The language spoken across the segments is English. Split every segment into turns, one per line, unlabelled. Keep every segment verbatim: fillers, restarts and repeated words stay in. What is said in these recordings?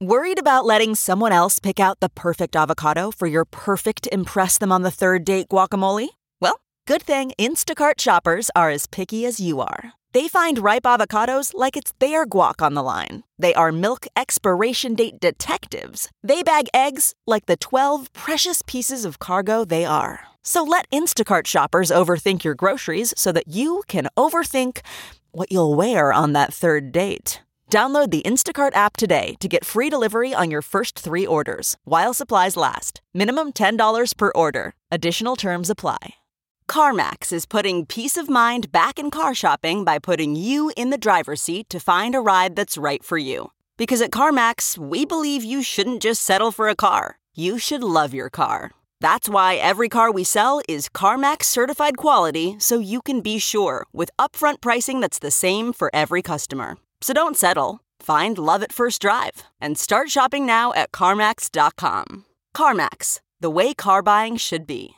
Worried about letting someone else pick out the perfect avocado for your perfect impress them on the third date guacamole? Well, good thing Instacart shoppers are as picky as you are. They find ripe avocados like it's their guac on the line. They are milk expiration date detectives. They bag eggs like the twelve precious pieces of cargo they are. So let Instacart shoppers overthink your groceries so that you can overthink what you'll wear on that third date. Download the Instacart app today to get free delivery on your first three orders, while supplies last. Minimum ten dollars per order. Additional terms apply. CarMax is putting peace of mind back in car shopping by putting you in the driver's seat to find a ride that's right for you. Because at CarMax, we believe you shouldn't just settle for a car. You should love your car. That's why every car we sell is CarMax certified quality, so you can be sure with upfront pricing that's the same for every customer. So don't settle. Find love at first drive and start shopping now at CarMax dot com. CarMax, the way car buying should be.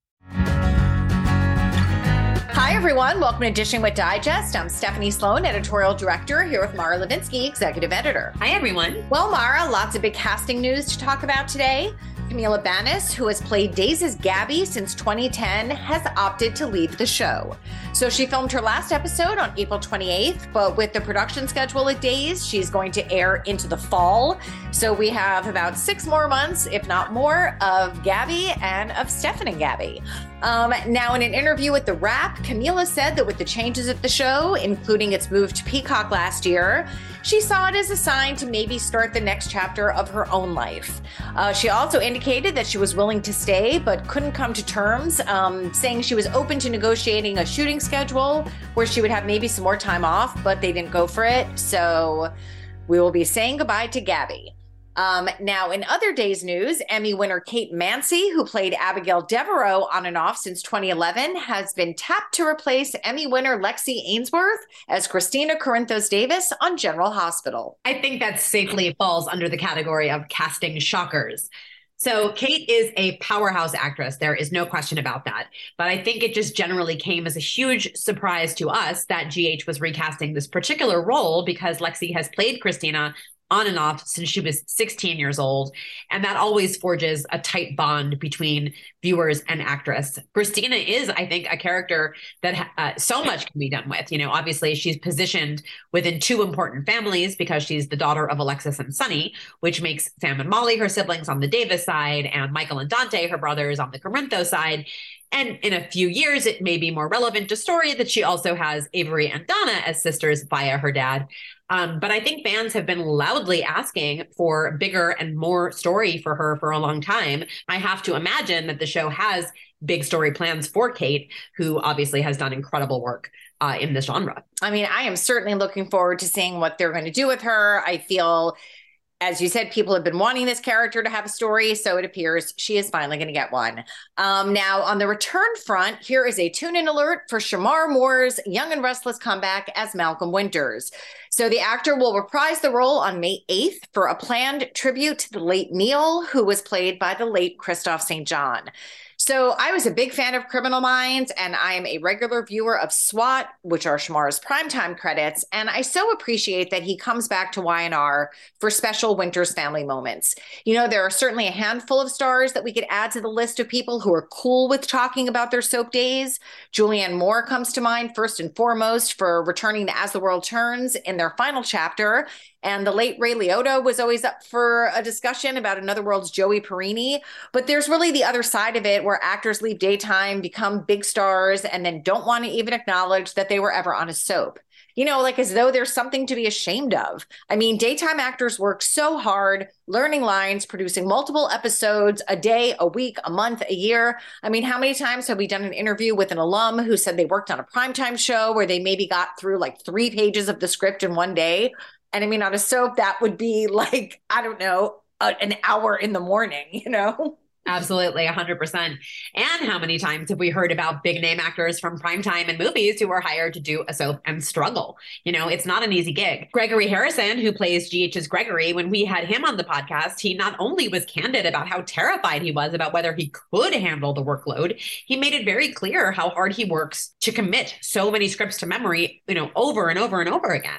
Hi, everyone. Welcome to Dishing with Digest. I'm Stephanie Sloan, editorial director, here with Mara Levinsky, executive editor.
Hi, everyone.
Well, Mara, lots of big casting news to talk about today. Camila Banus, who has played Days' Gabby since twenty ten, has opted to leave the show. So she filmed her last episode on April twenty-eighth, but with the production schedule at Days, she's going to air into the fall. So we have about six more months, if not more, of Gabby and of Stefan and Gabby. Um, now, in an interview with The Wrap, Camila said that with the changes at the show, including its move to Peacock last year, she saw it as a sign to maybe start the next chapter of her own life. Uh, she also indicated that she was willing to stay, but couldn't come to terms, um, saying she was open to negotiating a shooting schedule where she would have maybe some more time off, but they didn't go for it. So we will be saying goodbye to Gabby. Um, now, in other days news, Emmy winner Kate Mansi, who played Abigail Devereaux on and off since twenty eleven, has been tapped to replace Emmy winner Lexi Ainsworth as Christina Corinthos Davis on General Hospital.
I think that safely falls under the category of casting shockers. So Kate is a powerhouse actress. There is no question about that. But I think it just generally came as a huge surprise to us that G H was recasting this particular role because Lexi has played Christina on and off since she was sixteen years old. And that always forges a tight bond between viewers and actress. Christina is, I think, a character that uh, so much can be done with. You know, obviously she's positioned within two important families because she's the daughter of Alexis and Sonny, which makes Sam and Molly her siblings on the Davis side and Michael and Dante her brothers on the Corinthos side. And in a few years, it may be more relevant to story that she also has Avery and Donna as sisters via her dad. Um, but I think fans have been loudly asking for bigger and more story for her for a long time. I have to imagine that the show has big story plans for Kate, who obviously has done incredible work uh, in this genre.
I mean, I am certainly looking forward to seeing what they're going to do with her. I feel, as you said, people have been wanting this character to have a story, so it appears she is finally going to get one. Um, now, on the return front, here is a tune-in alert for Shamar Moore's Young and Restless comeback as Malcolm Winters. So the actor will reprise the role on May eighth for a planned tribute to the late Neil, who was played by the late Christophe Saint John. So I was a big fan of Criminal Minds, and I am a regular viewer of SWAT, which are Shamar's primetime credits, and I so appreciate that he comes back to Y and R for special Winters family moments. You know, there are certainly a handful of stars that we could add to the list of people who are cool with talking about their soap days. Julianne Moore comes to mind first and foremost for returning to As the World Turns in their final chapter. And the late Ray Liotta was always up for a discussion about Another World's Joey Perini. But there's really the other side of it where actors leave daytime, become big stars, and then don't want to even acknowledge that they were ever on a soap. You know, like as though there's something to be ashamed of. I mean, daytime actors work so hard, learning lines, producing multiple episodes a day, a week, a month, a year. I mean, how many times have we done an interview with an alum who said they worked on a primetime show where they maybe got through like three pages of the script in one day? And I mean, on a soap, that would be like, I don't know, a, an hour in the morning, you know?
Absolutely, one hundred percent. And how many times have we heard about big name actors from primetime and movies who were hired to do a soap and struggle? You know, it's not an easy gig. Gregory Harrison, who plays G H's Gregory, when we had him on the podcast, he not only was candid about how terrified he was about whether he could handle the workload, he made it very clear how hard he works to commit so many scripts to memory, you know, over and over and over again.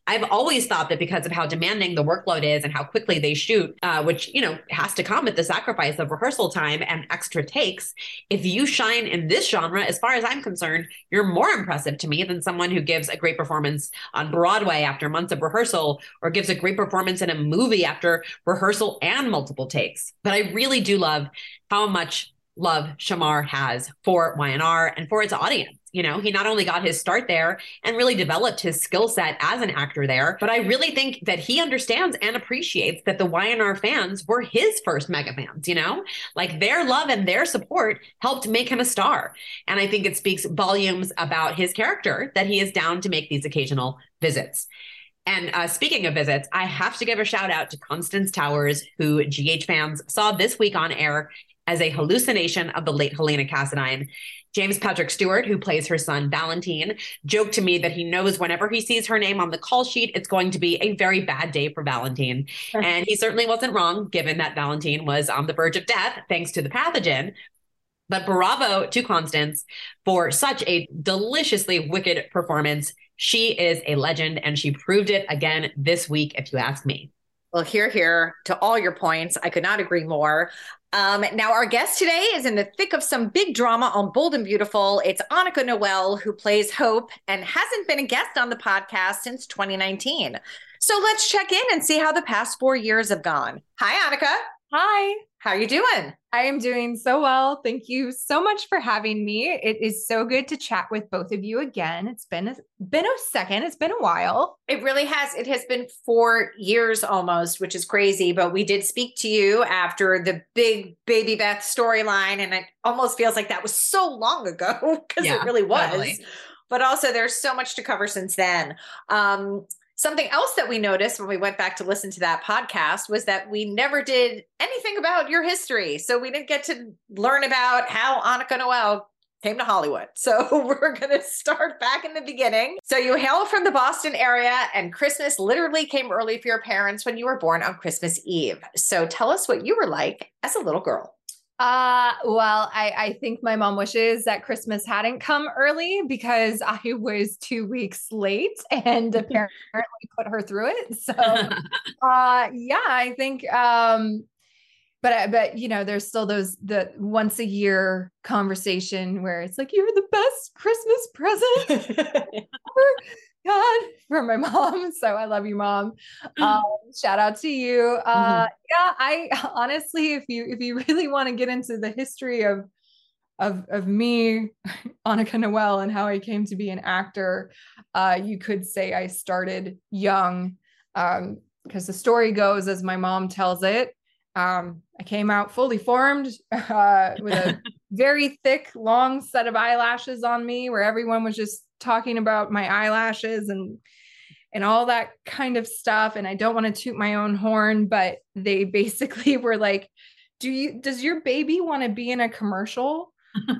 I've always thought that because of how demanding the workload is and how quickly they shoot, uh, which, you know, has to come at the sacrifice of rehearsal time and extra takes. If you shine in this genre, as far as I'm concerned, you're more impressive to me than someone who gives a great performance on Broadway after months of rehearsal, or gives a great performance in a movie after rehearsal and multiple takes. But I really do love how much love Shamar has for Y N R and for its audience. You know, he not only got his start there and really developed his skill set as an actor there, but I really think that he understands and appreciates that the Y N R fans were his first mega fans, you know, like their love and their support helped make him a star. And I think it speaks volumes about his character that he is down to make these occasional visits. And uh, speaking of visits, I have to give a shout out to Constance Towers, who G H fans saw this week on air as a hallucination of the late Helena Cassadine. James Patrick Stewart, who plays her son Valentine, joked to me that he knows whenever he sees her name on the call sheet, it's going to be a very bad day for Valentine. And he certainly wasn't wrong, given that Valentine was on the verge of death thanks to the pathogen. But bravo to Constance for such a deliciously wicked performance. She is a legend, and she proved it again this week, if you ask me.
Well, here, here to all your points. I could not agree more. Um, now, our guest today is in the thick of some big drama on Bold and Beautiful. It's Annika Noelle, who plays Hope and hasn't been a guest on the podcast since twenty nineteen. So let's check in and see how the past four years have gone. Hi, Annika.
Hi.
How are you doing?
I am doing so well. Thank you so much for having me. It is so good to chat with both of you again. It's been a, been a second. It's been a while.
It really has. It has been four years almost, which is crazy. But we did speak to you after the big Baby Beth storyline. And it almost feels like that was so long ago because
Yeah,
it really was.
totally.
But also there's so much to cover since then. Um, Something else that we noticed when we went back to listen to that podcast was that we never did anything about your history. So we didn't get to learn about how Annika Noelle came to Hollywood. So we're going to start back in the beginning. So you hail from the Boston area, and Christmas literally came early for your parents when you were born on Christmas Eve. So tell us what you were like as a little girl.
Uh, well, I, I think my mom wishes that Christmas hadn't come early because I was two weeks late and apparently put her through it. So, uh, yeah, I think, um, but, but, you know, there's still those, the once a year conversation where it's like, you're the best Christmas present ever. God, from my mom. So I love you, Mom. Um, shout out to you. Uh, mm-hmm. Yeah, I honestly, if you, if you really want to get into the history of, of, of me, Annika Noelle, and how I came to be an actor, uh, you could say I started young, um, because the story goes, as my mom tells it, um, I came out fully formed, uh, with a very thick, long set of eyelashes on me, where everyone was just talking about my eyelashes and and all that kind of stuff. And I don't want to toot my own horn, but they basically were like, do you, does your baby want to be in a commercial?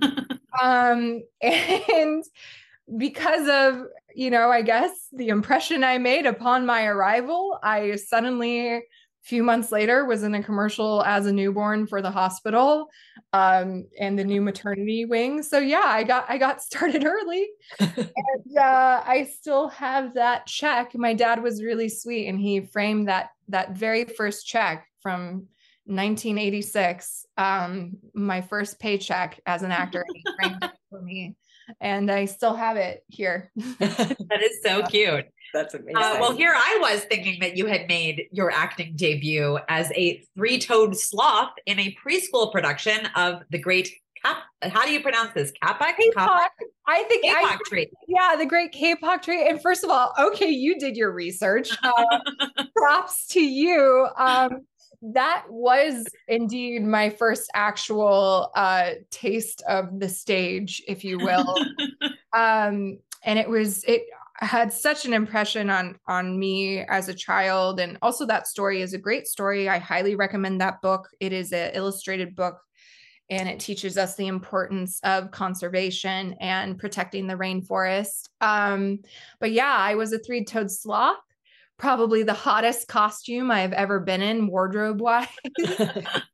um, and because of, you know, I guess the impression I made upon my arrival, I suddenly, a few months later, was in a commercial as a newborn for the hospital, um, and the new maternity wing. So yeah, I got, I got started early and, uh, I still have that check. My dad was really sweet, and he framed that, that very first check from nineteen eighty-six, um, my first paycheck as an actor, and he framed it for me, and I still have it here.
That is so cute.
That's amazing.
Uh, well, here I was thinking that you had made your acting debut as a three-toed sloth in a preschool production of the great Cap. How do you pronounce this? Capac?
K-pop. I think
K-pop
I,
tree.
Yeah, the great K-pop tree. And first of all, okay, you did your research. Uh, props to you. Um, that was indeed my first actual uh, taste of the stage, if you will. um, and it was it. had such an impression on, on me as a child. And also that story is a great story. I highly recommend that book. It is an illustrated book, and it teaches us the importance of conservation and protecting the rainforest. Um, but yeah, I was a three-toed sloth, probably the hottest costume I've ever been in wardrobe wise.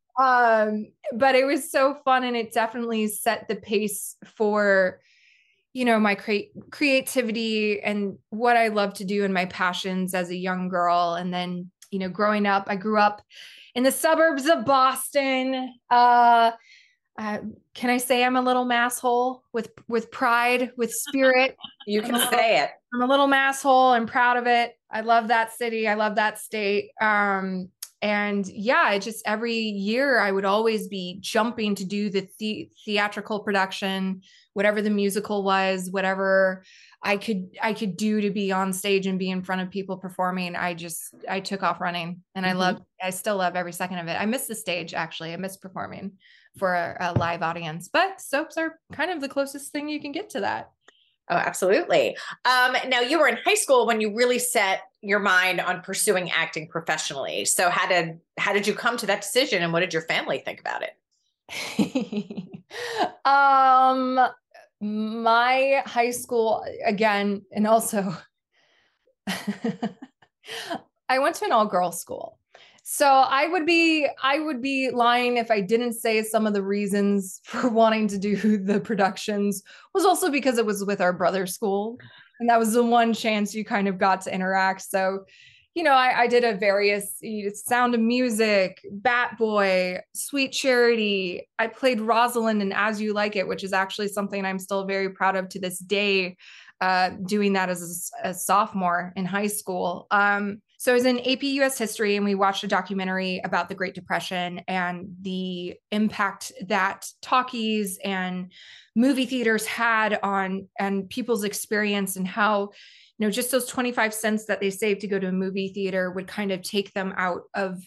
um, but it was so fun, and it definitely set the pace for, you know, my cre- creativity and what I love to do and my passions as a young girl. And then, you know, growing up, I grew up in the suburbs of Boston. Uh, uh, can I say I'm a little masshole with, with pride, with spirit?
You can
little,
say it.
I'm a little masshole. I'm proud of it. I love that city. I love that state. Um, And yeah, it just every year I would always be jumping to do the, the theatrical production, whatever the musical was, whatever I could I could do to be on stage and be in front of people performing. I just I took off running, and I mm-hmm. love I still love every second of it. I miss the stage, actually. I miss performing for a, a live audience, but soaps are kind of the closest thing you can get to that.
Oh, absolutely. Um, now you were in high school when you really set your mind on pursuing acting professionally. So how did, how did you come to that decision, and what did your family think about
it? um, my high school, again, and also I went to an all girls school. So I would be, I would be lying if I didn't say some of the reasons for wanting to do the productions was also because it was with our brother's school. And that was the one chance you kind of got to interact. So, you know, I, I did a various Sound of Music, Bat Boy, Sweet Charity. I played Rosalind in As You Like It, which is actually something I'm still very proud of to this day, uh, doing that as a, a sophomore in high school. Um, So I was in A P U S history, and we watched a documentary about the Great Depression and the impact that talkies and movie theaters had on and people's experience, and how, you know, just those twenty-five cents that they saved to go to a movie theater would kind of take them out of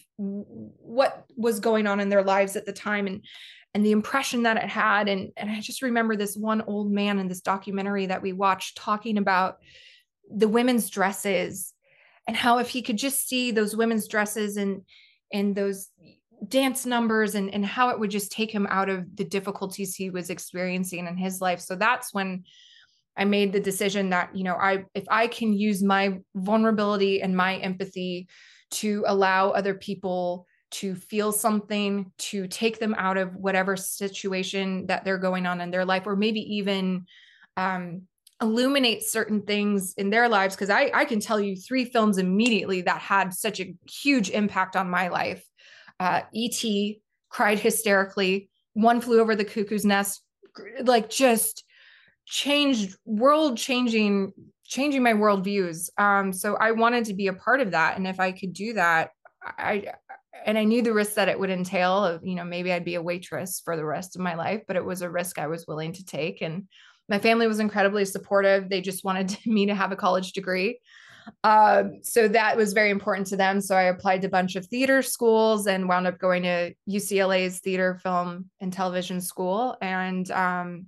what was going on in their lives at the time, and and the impression that it had. And, and I just remember this one old man in this documentary that we watched talking about the women's dresses, and how if he could just see those women's dresses and and those dance numbers, and, and how it would just take him out of the difficulties he was experiencing in his life. So that's when I made the decision that, you know, I if I can use my vulnerability and my empathy to allow other people to feel something, to take them out of whatever situation that they're going on in their life, or maybe even um, illuminate certain things in their lives. Because I, I can tell you three films immediately that had such a huge impact on my life. Uh, E T, cried hysterically. One Flew Over the Cuckoo's Nest, like just changed world changing, changing my worldviews. Um, so I wanted to be a part of that. And if I could do that, I, and I knew the risk that it would entail of, you know, maybe I'd be a waitress for the rest of my life, but it was a risk I was willing to take. And my family was incredibly supportive. They just wanted me to have a college degree. Um, so that was very important to them. So I applied to a bunch of theater schools and wound up going to U C L A's Theater, Film, and Television School. And um,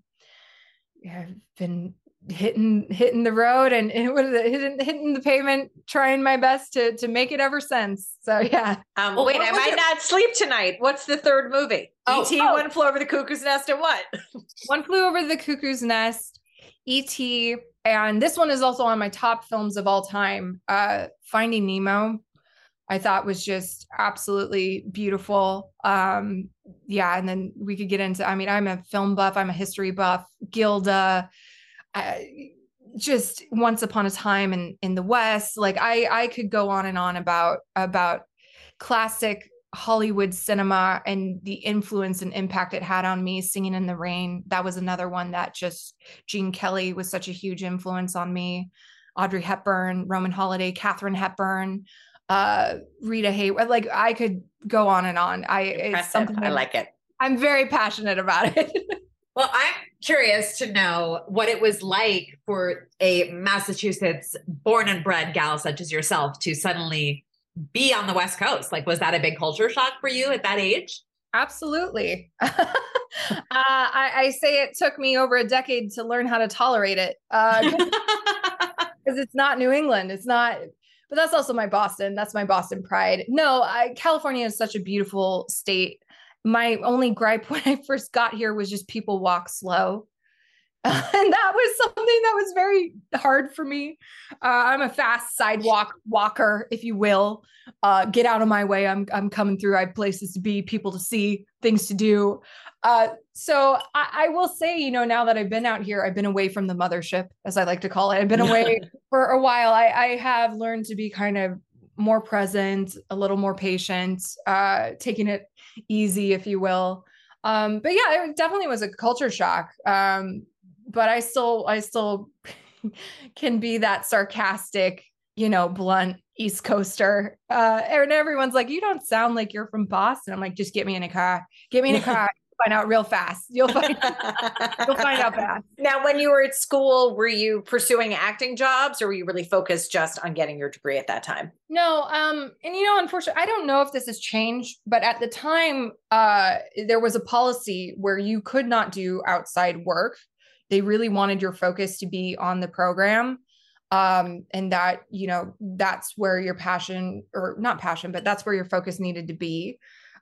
yeah, I've been hitting hitting the road and, and what is it, hitting, hitting the pavement, trying my best to to make it ever since. So yeah.
Um, well, wait, I might it? not sleep tonight. What's the third movie?
Oh,
E T,
oh.
One Flew Over the Cuckoo's Nest, and what?
One Flew Over the Cuckoo's Nest, E T, and this one is also on my top films of all time. Uh, Finding Nemo, I thought was just absolutely beautiful. Um, yeah, and then we could get into, I mean, I'm a film buff, I'm a history buff, Gilda, uh, just Once Upon a Time in, in the West. Like I, I could go on and on about, about classic Hollywood cinema and the influence and impact it had on me. Singing in the Rain, that was another one that just, Gene Kelly was such a huge influence on me. Audrey Hepburn, Roman Holiday, Katharine Hepburn, uh, Rita Hayworth. Like I could go on and on. I, it's something
I like it.
I'm very passionate about it.
Well, I'm curious to know what it was like for a Massachusetts born and bred gal such as yourself to suddenly be on the West Coast. Like, was that a big culture shock for you at that age?
Absolutely. uh, I, I say it took me over a decade to learn how to tolerate it. Uh, because it's not New England. It's not, but that's also my Boston. That's my Boston pride. No, I, California is such a beautiful state. My only gripe when I first got here was just people walk slow. and that was something that was very hard for me. Uh, I'm a fast sidewalk walker, if you will. Uh, get out of my way. I'm I'm coming through. I have places to be, people to see, things to do. Uh, so I, I will say, you know, now that I've been out here, I've been away from the mothership, as I like to call it. I've been away for a while. I, I have learned to be kind of more present, a little more patient, uh, taking it easy, if you will. Um, but yeah, it definitely was a culture shock. Um, but I still, I still can be that sarcastic, you know, blunt East Coaster. Uh, and everyone's like, you don't sound like you're from Boston. I'm like, just get me in a car, get me in a car. Find out real fast. You'll find you'll find out fast.
Now, when you were at school, were you pursuing acting jobs, or were you really focused just on getting your degree at that time?
No, um, and you know, unfortunately, I don't know if this has changed, but at the time, uh, there was a policy where you could not do outside work. They really wanted your focus to be on the program. Um, and that, you know, that's where your passion, or not passion, but that's where your focus needed to be.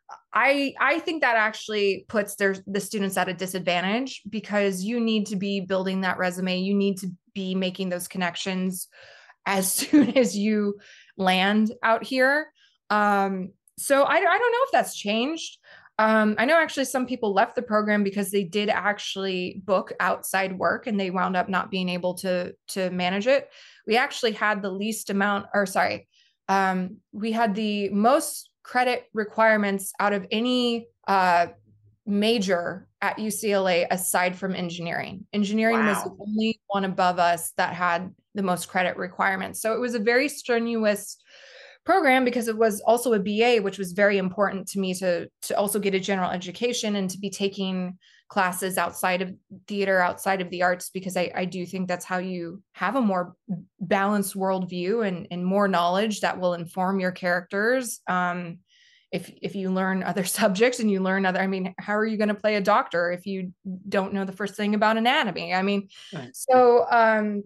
I I think that actually puts their the students at a disadvantage, because you need to be building that resume. You need to be making those connections as soon as you land out here. Um, so I, I don't know if that's changed. Um, I know actually some people left the program because they did actually book outside work and they wound up not being able to to manage it. We actually had the least amount, or sorry, um, we had the most credit requirements out of any uh, major at U C L A aside from engineering. Engineering wow. was the only one above us that had the most credit requirements. So it was a very strenuous program, because it was also a B A, which was very important to me to, to also get a general education and to be taking classes outside of theater, outside of the arts, because I, I do think that's how you have a more balanced worldview and, and more knowledge that will inform your characters. Um, if, if you learn other subjects and you learn other, I mean, how are you going to play a doctor if you don't know the first thing about anatomy? I mean, right. so um,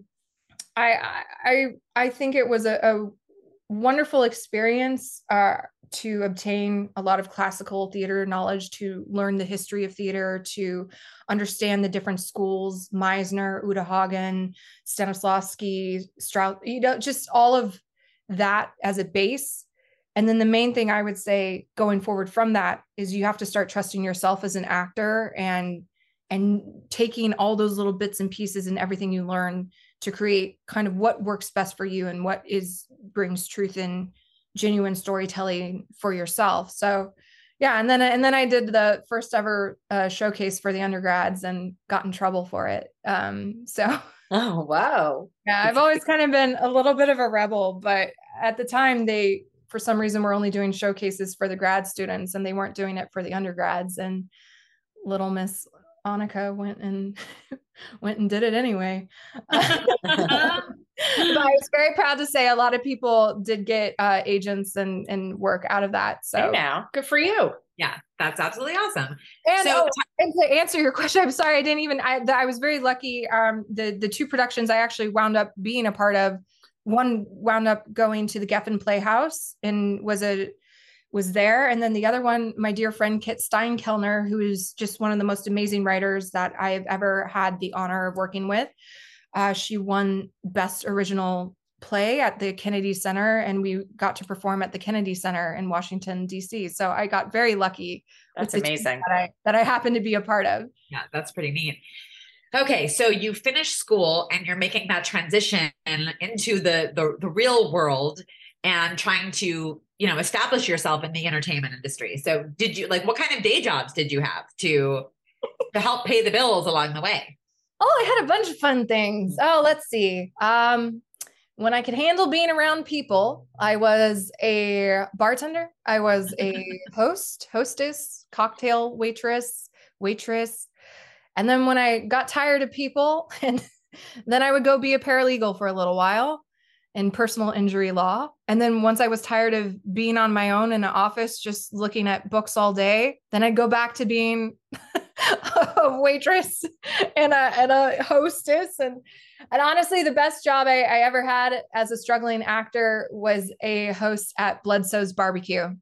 I, I, I think it was a, a wonderful experience uh, to obtain a lot of classical theater knowledge, to learn the history of theater, to understand the different schools, Meisner, Uta Hagen, Stanislavski, Strauss, you know, just all of that as a base. And then the main thing I would say going forward from that is you have to start trusting yourself as an actor, and and taking all those little bits and pieces and everything you learn to create kind of what works best for you and what is brings truth and genuine storytelling for yourself. So yeah. And then, and then I did the first ever uh, showcase for the undergrads and got in trouble for it. Um, so.
Oh, wow.
Yeah. I've always kind of been a little bit of a rebel, but at the time they, for some reason, were only doing showcases for the grad students and they weren't doing it for the undergrads. And little Miss Annika went and went and did it anyway. But I was very proud to say a lot of people did get uh, agents and, and work out of that. So
hey now, good for you.
Yeah, that's absolutely awesome.
And,
so,
oh, and to answer your question, I'm sorry, I didn't even, I, I was very lucky. Um, the, the two productions I actually wound up being a part of, one wound up going to the Geffen Playhouse and was a, was there. And then the other one, my dear friend, Kit Steinkellner, who is just one of the most amazing writers that I've ever had the honor of working with. Uh, she won Best Original Play at the Kennedy Center, and we got to perform at the Kennedy Center in Washington, D C. So I got very lucky.
That's amazing.
That I, that I happened to be a part of.
Yeah, that's pretty neat. Okay, so you finish school and you're making that transition into the, the, the real world and trying to, you know, establish yourself in the entertainment industry. So did you, like, what kind of day jobs did you have to, to help pay the bills along the way?
Oh, I had a bunch of fun things. Oh, let's see. Um, when I could handle being around people, I was a bartender. I was a host, hostess, cocktail waitress, waitress. And then when I got tired of people, and then I would go be a paralegal for a little while in personal injury law. And then once I was tired of being on my own in an office, just looking at books all day, then I'd go back to being a waitress and a, and a hostess. And, and honestly, the best job I, I ever had as a struggling actor was a host at Bledsoe's Barbecue.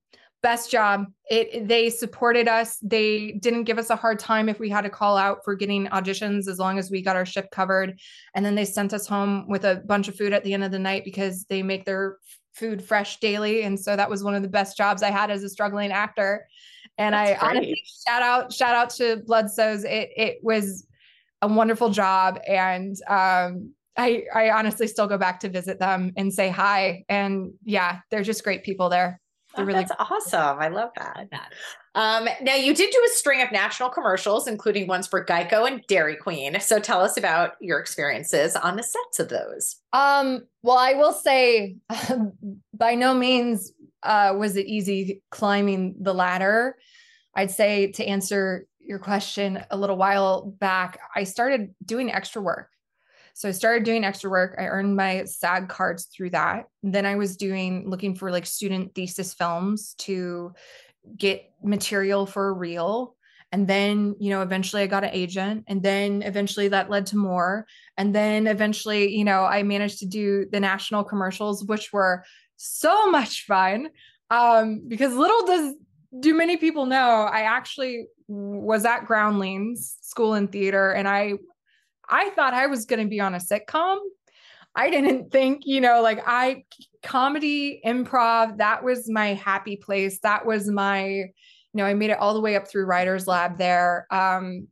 Best job. It, they supported us. They didn't give us a hard time if we had to call out for getting auditions, as long as we got our shift covered. And then they sent us home with a bunch of food at the end of the night, because they make their food fresh daily. And so that was one of the best jobs I had as a struggling actor. And That's I great. honestly shout out, shout out to Bloodstones. It, it was a wonderful job. And, um, I, I honestly still go back to visit them and say hi. And yeah, they're just great people there.
Oh, really- that's awesome. I love that. Um, now you did do a string of national commercials, including ones for Geico and Dairy Queen. So tell us about your experiences on the sets of those.
Um, well, I will say by no means uh, was it easy climbing the ladder. I'd say, to answer your question, a little while back, I started doing extra work. So I started doing extra work. I earned my SAG cards through that. Then I was doing, looking for like student thesis films to get material for a reel. And then, you know, eventually I got an agent, and then eventually that led to more. And then eventually, you know, I managed to do the national commercials, which were so much fun. Um, because little does, do many people know, I actually was at Groundlings School in Theater, and I I thought I was going to be on a sitcom. I didn't think, you know, like I comedy, improv, that was my happy place. That was my, you know, I made it all the way up through Writer's Lab there. Um,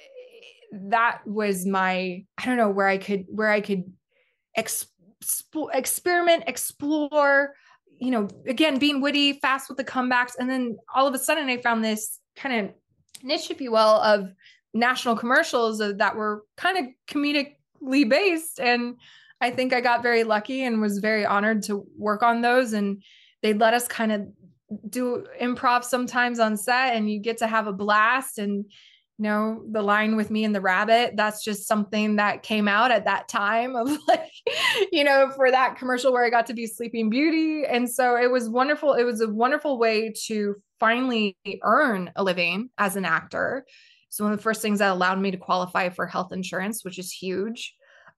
that was my, I don't know, where I could, where I could exp- experiment, explore, you know, again, being witty, fast with the comebacks. And then all of a sudden I found this kind of niche, if you will, of national commercials that were kind of comedically based. And I think I got very lucky and was very honored to work on those. And they let us kind of do improv sometimes on set, and you get to have a blast. And, you know, the line with me and the rabbit, that's just something that came out at that time of like, you know, for that commercial where I got to be Sleeping Beauty. And so it was wonderful. It was a wonderful way to finally earn a living as an actor. So one of the first things that allowed me to qualify for health insurance, which is huge,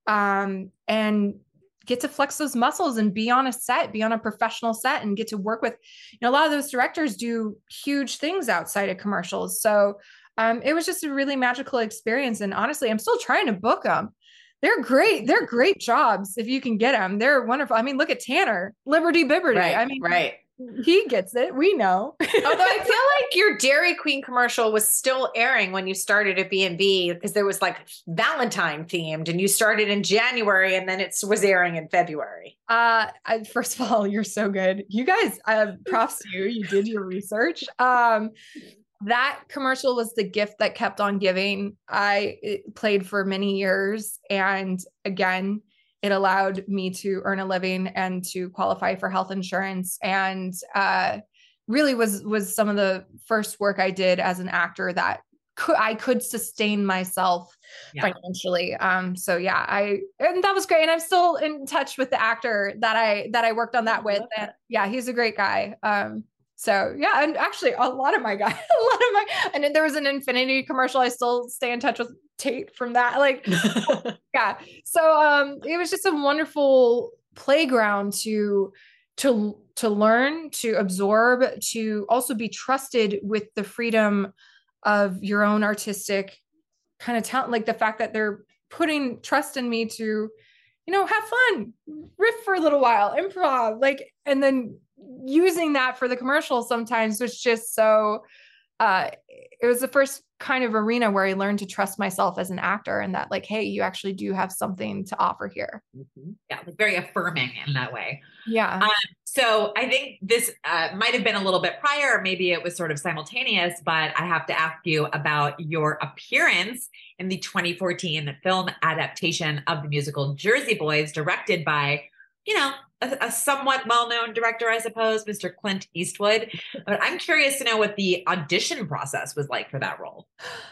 um, and get to flex those muscles and be on a set, be on a professional set, and get to work with, you know, a lot of those directors do huge things outside of commercials. So um, it was just a really magical experience. And honestly, I'm still trying to book them. They're great. They're great jobs if you can get them. They're wonderful. I mean, look at Tanner, Liberty Bibberty.
Right,
I mean,
right.
He gets it. We know.
Although I feel like your Dairy Queen commercial was still airing when you started at B and B, because there was like Valentine themed, and you started in January, and then it was airing in February.
Uh, I, first of all, you're so good. You guys, uh, props to you. You did your research. Um, that commercial was the gift that kept on giving. I played for many years, and again, it allowed me to earn a living and to qualify for health insurance, and uh, really was was some of the first work I did as an actor that could, I could sustain myself yeah. financially. Um, so yeah, I and that was great, and I'm still in touch with the actor that I that I worked on that I with. And yeah, he's a great guy. Um, so yeah, and actually a lot of my guys, a lot of my, and then there was an Infinity commercial. I still stay in touch with Tate from that. Like, yeah. So um, it was just a wonderful playground to, to, to learn, to absorb, to also be trusted with the freedom of your own artistic kind of talent. Like the fact that they're putting trust in me to, you know, have fun, riff for a little while, improv, like, and then using that for the commercial sometimes was just so, uh, it was the first kind of arena where I learned to trust myself as an actor, and that like, hey, you actually do have something to offer here.
Mm-hmm. Yeah, like very affirming in that way.
Yeah.
Um, so I think this uh, might have been a little bit prior, maybe it was sort of simultaneous, but I have to ask you about your appearance in the twenty fourteen film adaptation of the musical Jersey Boys, directed by, you know, a, a somewhat well-known director, I suppose, Mister Clint Eastwood. But I'm curious to know what the audition process was like for that role.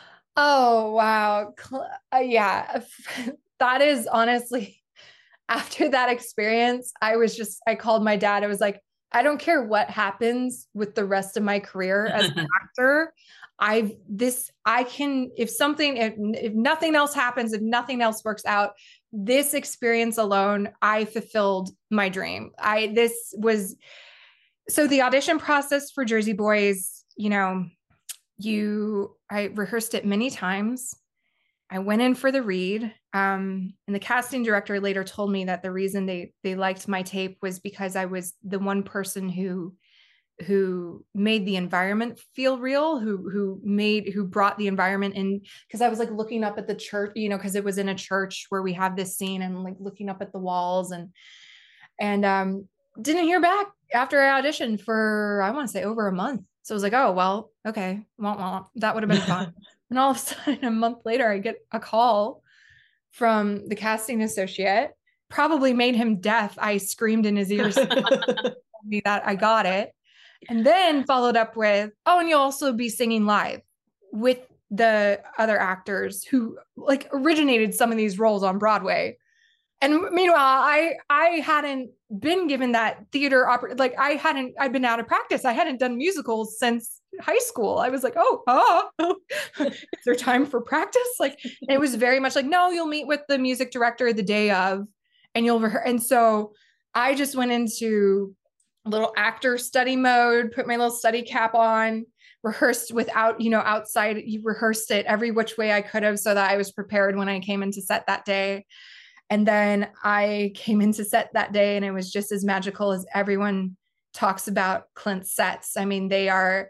Oh, wow. Uh, yeah. That is honestly, after that experience, I was just, I called my dad. I was like, I don't care what happens with the rest of my career as an actor. I've this, I can, if something, if, if nothing else happens, if nothing else works out, this experience alone, I fulfilled my dream. I, this was so the audition process for Jersey Boys, you know, you, I rehearsed it many times. I went in for the read. Um, and the casting director later told me that the reason they, they liked my tape was because I was the one person who, who made the environment feel real, who, who made, who brought the environment in. Cause I was like looking up at the church, you know, cause it was in a church where we have this scene and like looking up at the walls and, and, um, didn't hear back after I auditioned for, I want to say over a month. So I was like, oh, well, okay. Womp womp. That would have been fun. And all of a sudden, a month later, I get a call from the casting associate, probably made him deaf. I screamed in his ears me that I got it. And then followed up with, oh, and you'll also be singing live with the other actors who like originated some of these roles on Broadway. And meanwhile, I I hadn't been given that theater opera, like I hadn't, I'd been out of practice. I hadn't done musicals since high school. I was like, oh, oh, is there time for practice? Like, it was very much like, no, you'll meet with the music director the day of, and you'll rehearse. And so I just went into a little actor study mode, put my little study cap on, rehearsed without, you know, outside, you rehearsed it every which way I could have so that I was prepared when I came into set that day. And then I came into set that day and it was just as magical as everyone talks about Clint's sets. I mean, they are,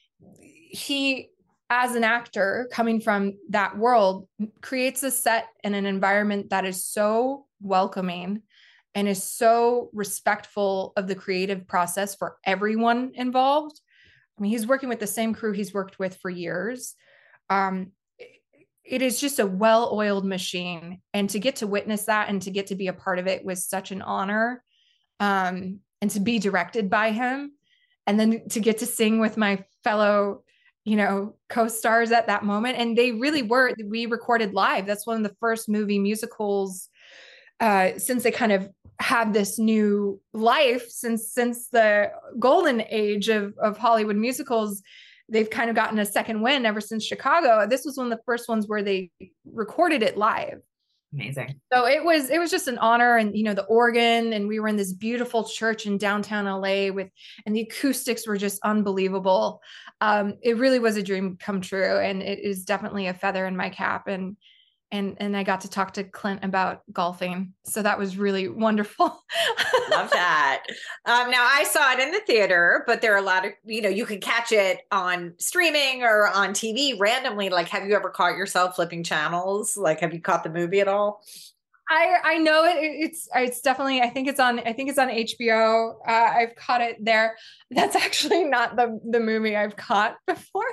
he, as an actor coming from that world, creates a set and an environment that is so welcoming and is so respectful of the creative process for everyone involved. I mean, he's working with the same crew he's worked with for years. Um, It is just a well-oiled machine. And to get to witness that and to get to be a part of it was such an honor. Um, and to be directed by him. And then to get to sing with my fellow, you know, co-stars at that moment. And they really were, we recorded live. That's one of the first movie musicals uh, since they kind of have this new life, since, since the golden age of, of Hollywood musicals. They've kind of gotten a second win ever since Chicago. This was one of the first ones where they recorded it live.
Amazing.
So it was, it was just an honor. And, you know, the organ, and we were in this beautiful church in downtown L A with, and the acoustics were just unbelievable. Um, it really was a dream come true. And it is definitely a feather in my cap. And, and, and I got to talk to Clint about golfing. So that was really wonderful.
Love that. Um, now I saw it in the theater, but there are a lot of, you know, you can catch it on streaming or on T V randomly. Like, have you ever caught yourself flipping channels? Like, have you caught the movie at all?
I, I know it. It's, it's definitely, I think it's on, I think it's on H B O. Uh, I've caught it there. That's actually not the, the movie I've caught before.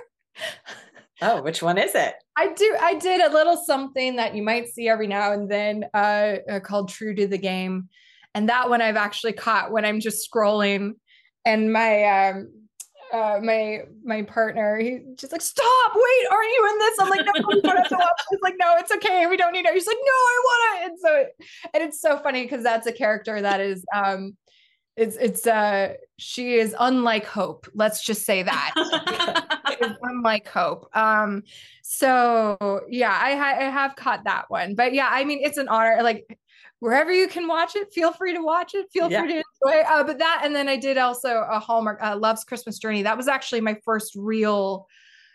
Oh, which one is it?
I do. I did a little something that you might see every now and then uh, uh, called True to the Game. And that one I've actually caught when I'm just scrolling and my, um, uh, my, my partner, he's just like, stop, wait, aren't you in this? I'm like, no, we don't have to watch. He's like, no, it's okay. We don't need it. He's like, no, I want it. And so, it, and it's so funny because that's a character that is, um, it's, it's, uh, she is unlike Hope. Let's just say that. Is unlike Hope. Um, so yeah, I, ha- I have caught that one, but yeah, I mean, it's an honor, like wherever you can watch it, feel free to watch it, feel yeah. free to enjoy it. Uh, but that, and then I did also a Hallmark, uh, Love's Christmas Journey. That was actually my first real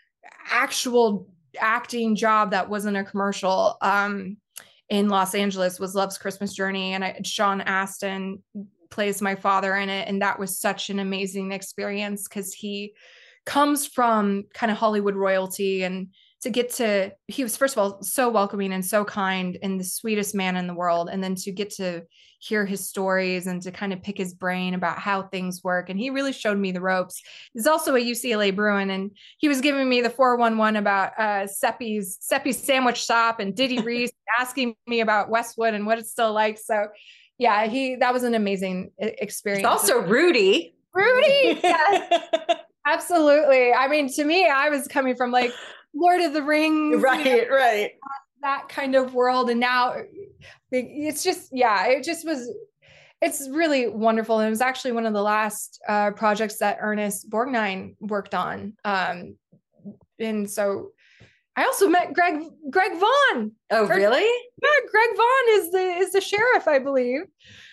actual acting job that wasn't a commercial, um, in Los Angeles, was Love's Christmas Journey. And I, Sean Astin plays my father in it. And that was such an amazing experience because he comes from kind of Hollywood royalty, and to get to, he was first of all so welcoming and so kind and the sweetest man in the world. And then to get to hear his stories and to kind of pick his brain about how things work. And he really showed me the ropes. He's also a U C L A Bruin, and he was giving me the four one one about uh, Seppi's, Seppi's sandwich shop and Diddy Reese, asking me about Westwood and what it's still like. So yeah, he, that was an amazing experience.
It's also Rudy.
Rudy. Yes. Absolutely. I mean, to me, I was coming from like Lord of the Rings,
right, you know,
right, that kind of world. And now it's just, yeah, it just was, it's really wonderful. And it was actually one of the last uh, projects that Ernest Borgnine worked on. Um, and so I also met Greg, Greg Vaughn.
Oh, really?
Yeah, Greg Vaughn is the, is the sheriff, I believe.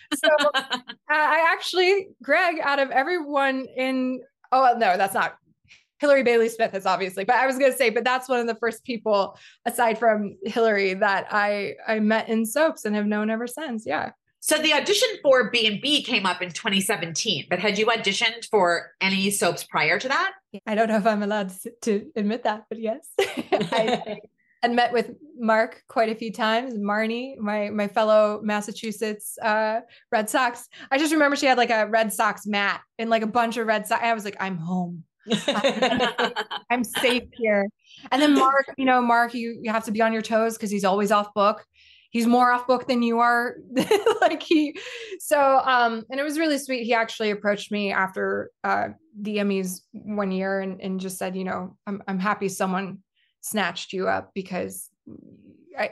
So uh, I actually, Greg, out of everyone in, oh, no, that's not Hillary Bailey Smith is obviously, but I was going to say, but that's one of the first people aside from Hillary that I, I met in soaps and have known ever since. Yeah.
So the audition for B and B came up in twenty seventeen, but had you auditioned for any soaps prior to that?
I don't know if I'm allowed to, to admit that, but yes. I, I met with Mark quite a few times. Marnie, my my fellow Massachusetts uh, Red Sox. I just remember she had like a Red Sox mat and like a bunch of Red Sox. I was like, I'm home. I'm, I'm safe here. And then Mark, you know, Mark, you, you have to be on your toes because he's always off book. He's more off book than you are. Like he, so, um, and it was really sweet. He actually approached me after, uh, the Emmys one year and, and just said, you know, I'm, I'm happy someone snatched you up because I,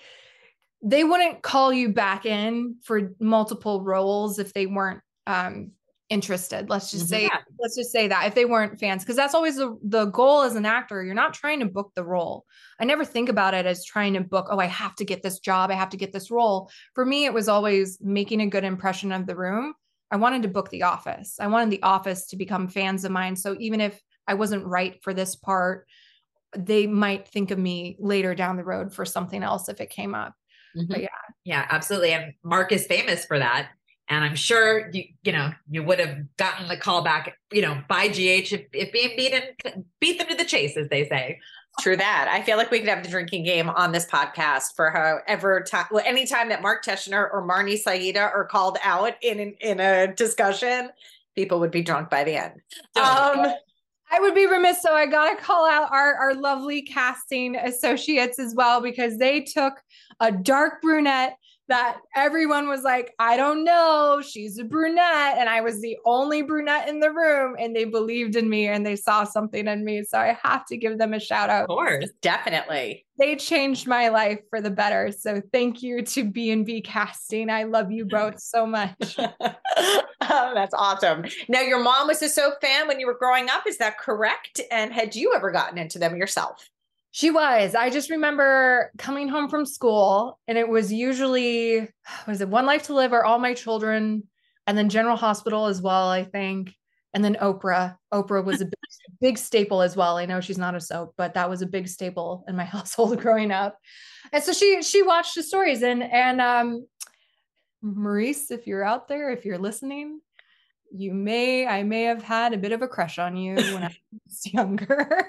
they wouldn't call you back in for multiple roles if they weren't, um, interested. Let's just say, yeah. let's just say that if they weren't fans, because that's always the, the goal as an actor. You're not trying to book the role. I never think about it as trying to book, oh, I have to get this job. I have to get this role. For me, it was always making a good impression of the room. I wanted to book The Office. I wanted The Office to become fans of mine. So even if I wasn't right for this part, they might think of me later down the road for something else if it came up. Mm-hmm. But yeah.
Yeah, absolutely. And Mark is famous for that. And I'm sure you, you know, you would have gotten the call back, you know, by G H if, if being beaten, beat them to the chase, as they say.
True that. I feel like we could have the drinking game on this podcast for however time, well, any time that Mark Teschner or Marnie Saida are called out in, in, in a discussion, people would be drunk by the end. Um,
I would be remiss. So I got to call out our, our lovely casting associates as well, because they took a dark brunette that everyone was like, I don't know, she's a brunette. And I was the only brunette in the room and they believed in me and they saw something in me. So I have to give them a shout out.
Of course, definitely.
They changed my life for the better. So thank you to B and B Casting. I love you both so much.
Oh, that's awesome. Now, your mom was a soap fan when you were growing up. Is that correct? And had you ever gotten into them yourself?
She was. I just remember coming home from school and it was usually, was it One Life to Live or All My Children? And then General Hospital as well, I think. And then Oprah. Oprah was a big, big staple as well. I know she's not a soap, but that was a big staple in my household growing up. And so she, she watched the stories and, and, um, Maurice, if you're out there, if you're listening, you may, I may have had a bit of a crush on you when I was younger.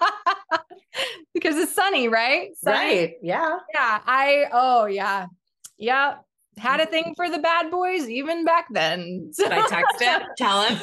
Because it's Sunny, right? Sunny? Right.
Yeah.
Yeah. I, oh yeah. Yeah. Had a thing for the bad boys even back then.
Did I text him? Tell him.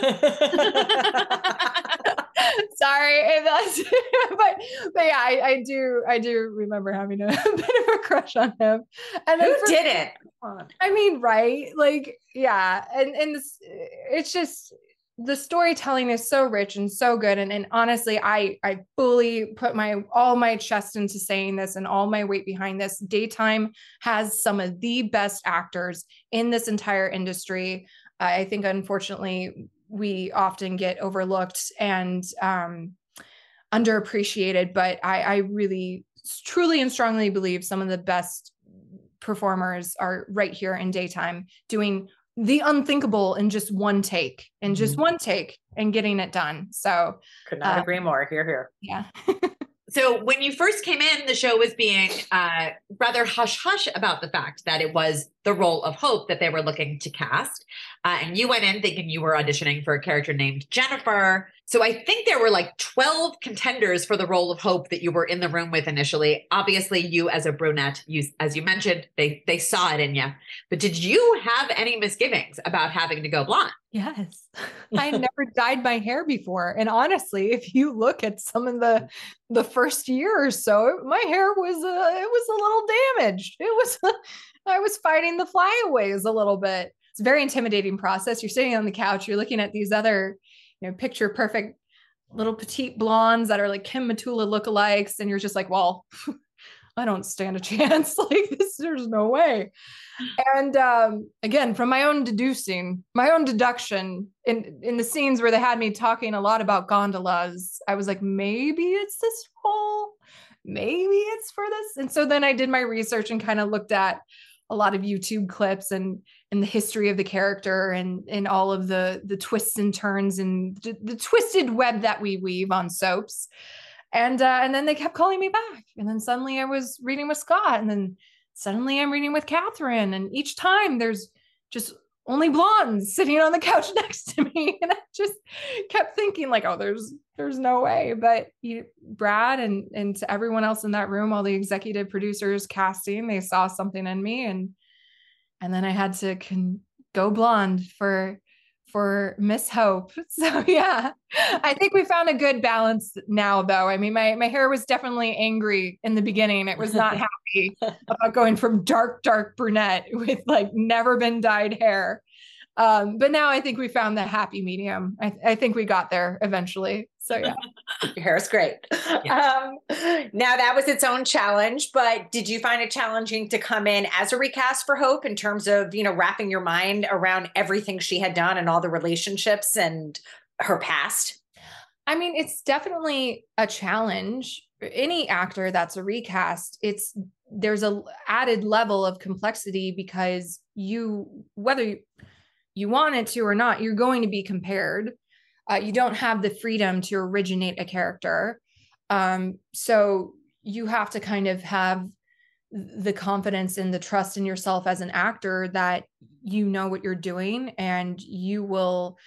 Sorry if that's, but, but yeah, I, I do, I do remember having a, a bit of a crush on him. And then
who
for,
didn't?
I mean, right. Like, yeah. And, and this, it's just, the storytelling is so rich and so good. And, and honestly, I, I fully put my, all my chest into saying this and all my weight behind this. Daytime has some of the best actors in this entire industry. Uh, I think, unfortunately, we often get overlooked and um, underappreciated, but I, I really truly and strongly believe some of the best performers are right here in Daytime doing the unthinkable in just one take and just mm-hmm. one take and getting it done. So
could not uh, agree more. Here, here.
Yeah.
So when you first came in, the show was being uh, rather hush hush about the fact that it was the role of Hope that they were looking to cast. Uh, and you went in thinking you were auditioning for a character named Jennifer. So I think there were like twelve contenders for the role of Hope that you were in the room with initially. Obviously, you as a brunette, you, as you mentioned, they they saw it in you. But did you have any misgivings about having to go blonde?
Yes. I never dyed my hair before. And honestly, if you look at some of the the first year or so, my hair was uh, it was a little damaged. It was I was fighting the flyaways a little bit. It's a very intimidating process. You're sitting on the couch, you're looking at these other, you know, picture perfect little petite blondes that are like Kim Matula lookalikes. And you're just like, well, I don't stand a chance. Like this, there's no way. And um, again, from my own deducing, my own deduction in, in the scenes where they had me talking a lot about gondolas, I was like, maybe it's this role, maybe it's for this. And so then I did my research and kind of looked at a lot of YouTube clips and and the history of the character and, and all of the, the twists and turns and the, the twisted web that we weave on soaps. And, uh, and then they kept calling me back. And then suddenly I was reading with Scott, and then suddenly I'm reading with Catherine. And each time there's just only blondes sitting on the couch next to me. And I just kept thinking like, oh, there's, there's no way. But you, Brad and, and to everyone else in that room, all the executive producers, casting, they saw something in me. And, and then I had to con- go blonde for, for Miss Hope. So yeah, I think we found a good balance now though. I mean, my, my hair was definitely angry in the beginning. It was not happy about going from dark, dark brunette with like never been dyed hair. Um, but now I think we found the happy medium. I, I think we got there eventually. So yeah.
Your hair is great. Yeah. Um, now that was its own challenge, but did you find it challenging to come in as a recast for Hope in terms of, you know, wrapping your mind around everything she had done and all the relationships and her past?
I mean, it's definitely a challenge. Any actor that's a recast, it's, there's a added level of complexity because you, whether you, you want it to or not, you're going to be compared. Uh, you don't have the freedom to originate a character. Um, so you have to kind of have the confidence and the trust in yourself as an actor that you know what you're doing and you will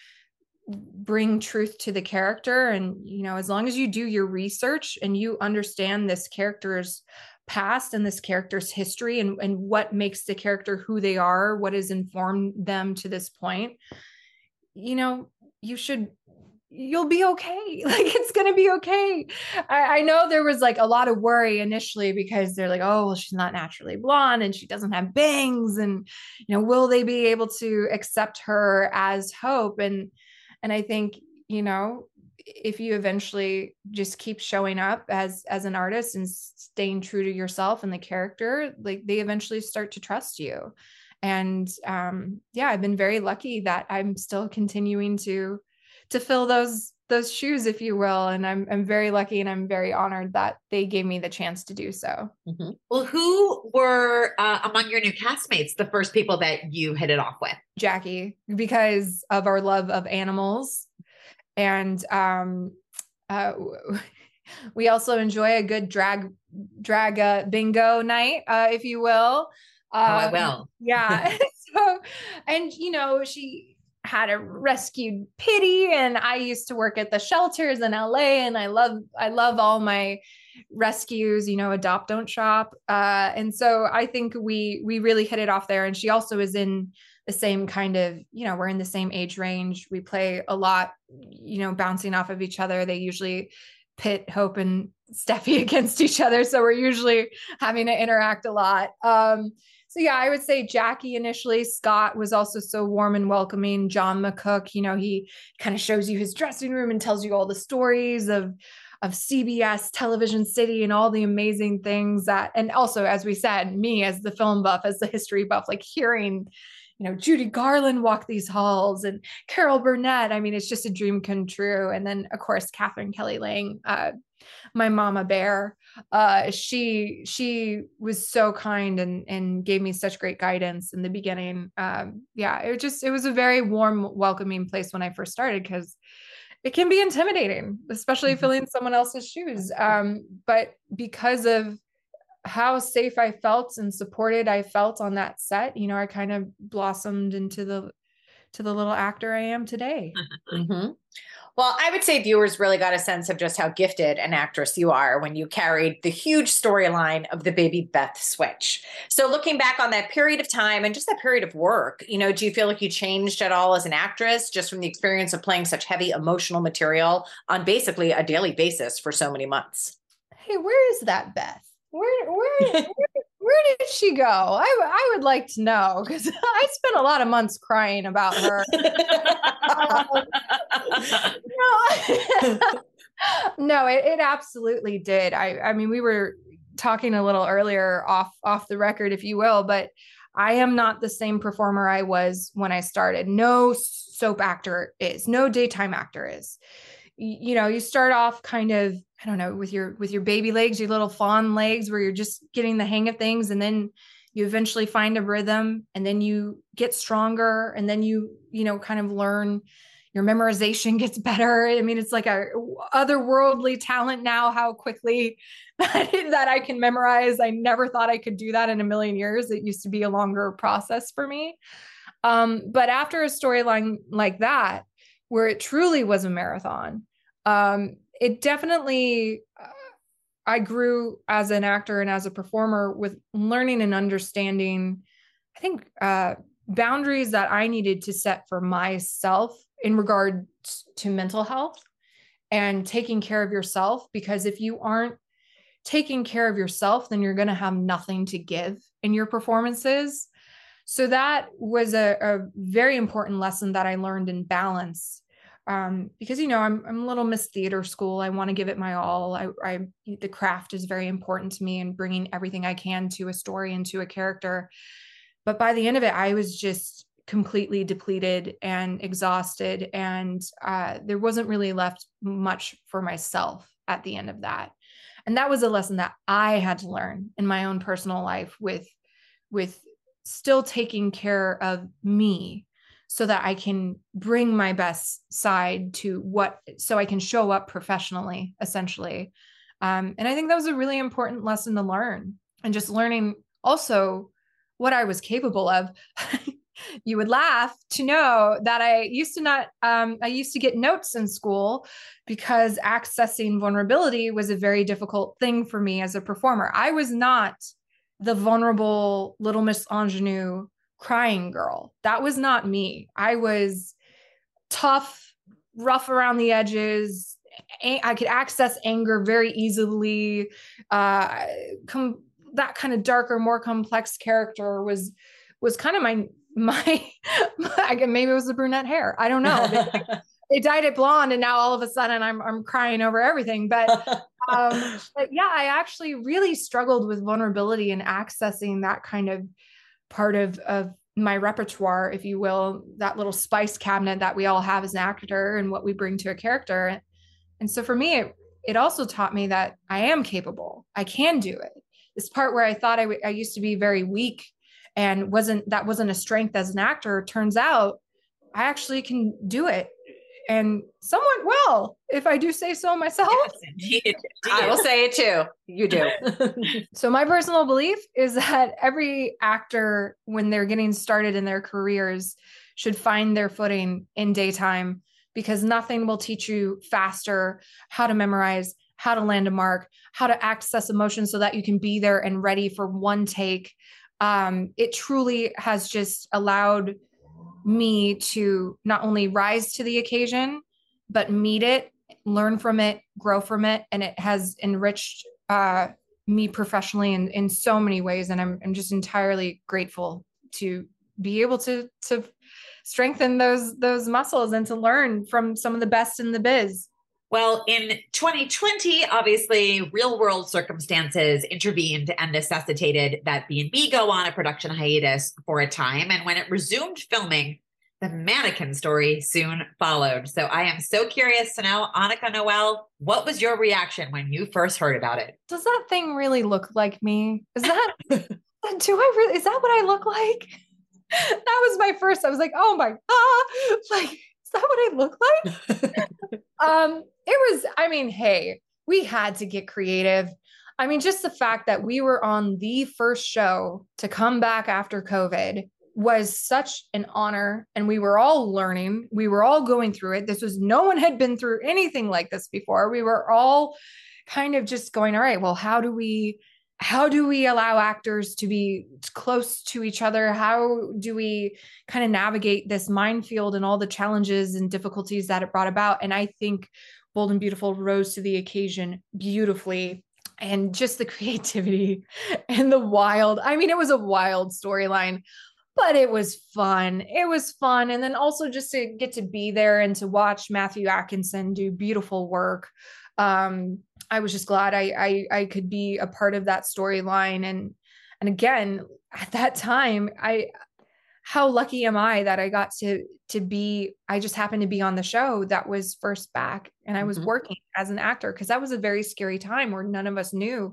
bring truth to the character. And, you know, as long as you do your research and you understand this character's past and this character's history and, and what makes the character who they are, what has informed them to this point, you know, you should, you'll be okay. Like, it's going to be okay. I, I know there was like a lot of worry initially because they're like, oh, well, she's not naturally blonde and she doesn't have bangs. And, you know, will they be able to accept her as Hope? And, and I think, you know, if you eventually just keep showing up as, as an artist and staying true to yourself and the character, like they eventually start to trust you. And, um, yeah, I've been very lucky that I'm still continuing to, to fill those, those shoes, if you will. And I'm, I'm very lucky and I'm very honored that they gave me the chance to do so.
Mm-hmm. Well, who were uh, among your new castmates, the first people that you hit it off with?
Jackie, because of our love of animals. And, um, uh, we also enjoy a good drag, drag, uh, bingo night, uh, if you will.
Oh, I
Um,
will.
Yeah. So, and you know, she had a rescued pitty, and I used to work at the shelters in L A, and I love, I love all my rescues, you know, adopt, don't shop. Uh, and so I think we, we really hit it off there. And she also is in the same kind of, you know, we're in the same age range. We play a lot, you know, bouncing off of each other. They usually pit Hope and Steffi against each other. So we're usually having to interact a lot. Um, So yeah, I would say Jackie initially. Scott was also so warm and welcoming. John McCook, you know, he kind of shows you his dressing room and tells you all the stories of, of C B S Television City and all the amazing things that, and also, as we said, me as the film buff, as the history buff, like hearing, you know, Judy Garland walk these halls and Carol Burnett. I mean, it's just a dream come true. And then of course, Catherine Kelly Lang, uh, my mama bear, uh, she, she was so kind and, and gave me such great guidance in the beginning. Um, yeah, it just, it was a very warm, welcoming place when I first started, because it can be intimidating, especially
Mm-hmm.
filling someone else's shoes. Um, but because of how safe I felt and supported I felt on that set, you know, I kind of blossomed into the, to the little actor I am today.
Mm-hmm. Well, I would say viewers really got a sense of just how gifted an actress you are when you carried the huge storyline of the Baby Beth switch. So looking back on that period of time and just that period of work, you know, do you feel like you changed at all as an actress just from the experience of playing such heavy emotional material on basically a daily basis for so many months?
Hey, where is that Beth? Where, where, where, where did she go? I, I would like to know, because I spent a lot of months crying about her. um, no, no, it, it absolutely did. I, I mean, we were talking a little earlier off, off the record, if you will, but I am not the same performer I was when I started. No soap actor is, no daytime actor is. You know, you start off kind of, I don't know, with your, with your baby legs, your little fawn legs, where you're just getting the hang of things. And then you eventually find a rhythm, and then you get stronger, and then you, you know, kind of learn, your memorization gets better. I mean, it's like a otherworldly talent now, how quickly that, that I can memorize. I never thought I could do that in a million years. It used to be a longer process for me. Um, but after a storyline like that, where it truly was a marathon, um, it definitely, uh, I grew as an actor and as a performer with learning and understanding, I think, uh, boundaries that I needed to set for myself in regard to mental health and taking care of yourself. Because if you aren't taking care of yourself, then you're going to have nothing to give in your performances. So that was a, a very important lesson that I learned in balance. Um, because, you know, I'm, I'm a little Miss Theater School. I want to give it my all. I, I, the craft is very important to me, and bringing everything I can to a story and to a character. But by the end of it, I was just completely depleted and exhausted. And uh, there wasn't really left much for myself at the end of that. And that was a lesson that I had to learn in my own personal life, with, with still taking care of me so that I can bring my best side to what, so I can show up professionally, essentially. Um, and I think that was a really important lesson to learn, and just learning also what I was capable of. You would laugh to know that I used to not, um, I used to get notes in school because accessing vulnerability was a very difficult thing for me as a performer. I was not the vulnerable Little Miss Ingenue crying girl. That was not me. I was tough, rough around the edges. I could access anger very easily. Uh, com- that kind of darker, more complex character was, was kind of my, my, my maybe it was the brunette hair. I don't know. They, they dyed it blonde, and now all of a sudden I'm, I'm crying over everything. But, um, but yeah, I actually really struggled with vulnerability and accessing that kind of part of, of my repertoire, if you will, that little spice cabinet that we all have as an actor and what we bring to a character. And so for me, it, it also taught me that I am capable. I can do it. This part where I thought I, w- I used to be very weak and wasn't, that wasn't a strength as an actor. Turns out I actually can do it, and somewhat well, if I do say so myself.
Yes, indeed. I will say it too. You do.
So my personal belief is that every actor, when they're getting started in their careers, should find their footing in daytime, because nothing will teach you faster how to memorize, how to land a mark, how to access emotion so that you can be there and ready for one take. Um, it truly has just allowed me to not only rise to the occasion, but meet it, learn from it, grow from it. And it has enriched uh, me professionally in, in so many ways. And I'm, I'm just entirely grateful to be able to, to strengthen those, those muscles and to learn from some of the best in the biz.
Well, in twenty twenty, obviously, real world circumstances intervened and necessitated that B and B go on a production hiatus for a time. And when it resumed filming, the Mannequin story soon followed. So I am so curious to know, Annika Noelle, what was your reaction when you first heard about it?
Does that thing really look like me? Is that, do I really, is that what I look like? That was my first, I was like, oh my, ah, like, is that what I look like? um, it was, I mean, hey, we had to get creative. I mean, just the fact that we were on the first show to come back after COVID was such an honor. And we were all learning. We were all going through it. This was, no one had been through anything like this before. We were all kind of just going, all right, well, how do we, how do we allow actors to be close to each other? How do we kind of navigate this minefield and all the challenges and difficulties that it brought about? And I think Bold and Beautiful rose to the occasion beautifully. And just the creativity and the wild, I mean, it was a wild storyline, but it was fun. It was fun. And then also just to get to be there and to watch Matthew Atkinson do beautiful work. Um, I was just glad I, I, I could be a part of that storyline. And, and again, at that time, I, how lucky am I that I got to, to be, I just happened to be on the show that was first back, and I was mm-hmm. working as an actor, because that was a very scary time where none of us knew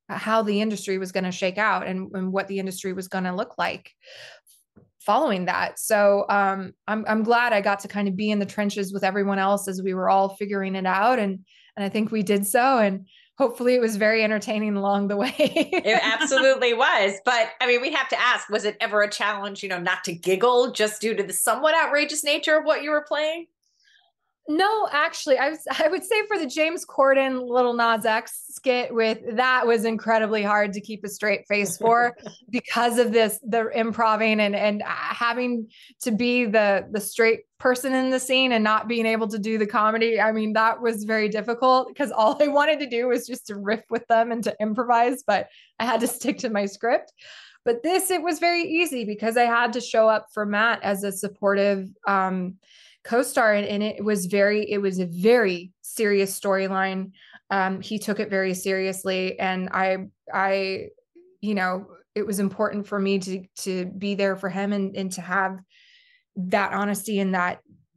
how the industry was going to shake out and, and what the industry was going to look like following that. So um, I'm, I'm glad I got to kind of be in the trenches with everyone else as we were all figuring it out. And, and I think we did so. And hopefully it was very entertaining along the way.
It absolutely was. But I mean, we have to ask, was it ever a challenge, you know, not to giggle just due to the somewhat outrageous nature of what you were playing?
No, actually, I was, I would say for the James Corden Lil Nas X skit with that was incredibly hard to keep a straight face for because of this, the improving and, and having to be the, the straight person in the scene and not being able to do the comedy. I mean, that was very difficult because all I wanted to do was just to riff with them and to improvise, but I had to stick to my script. But this, it was very easy because I had to show up for Matt as a supportive, um, co-star, and, and it was very, it was a very serious storyline. Um, he took it very seriously, and I, I, you know, it was important for me to to be there for him and and to have that honesty and that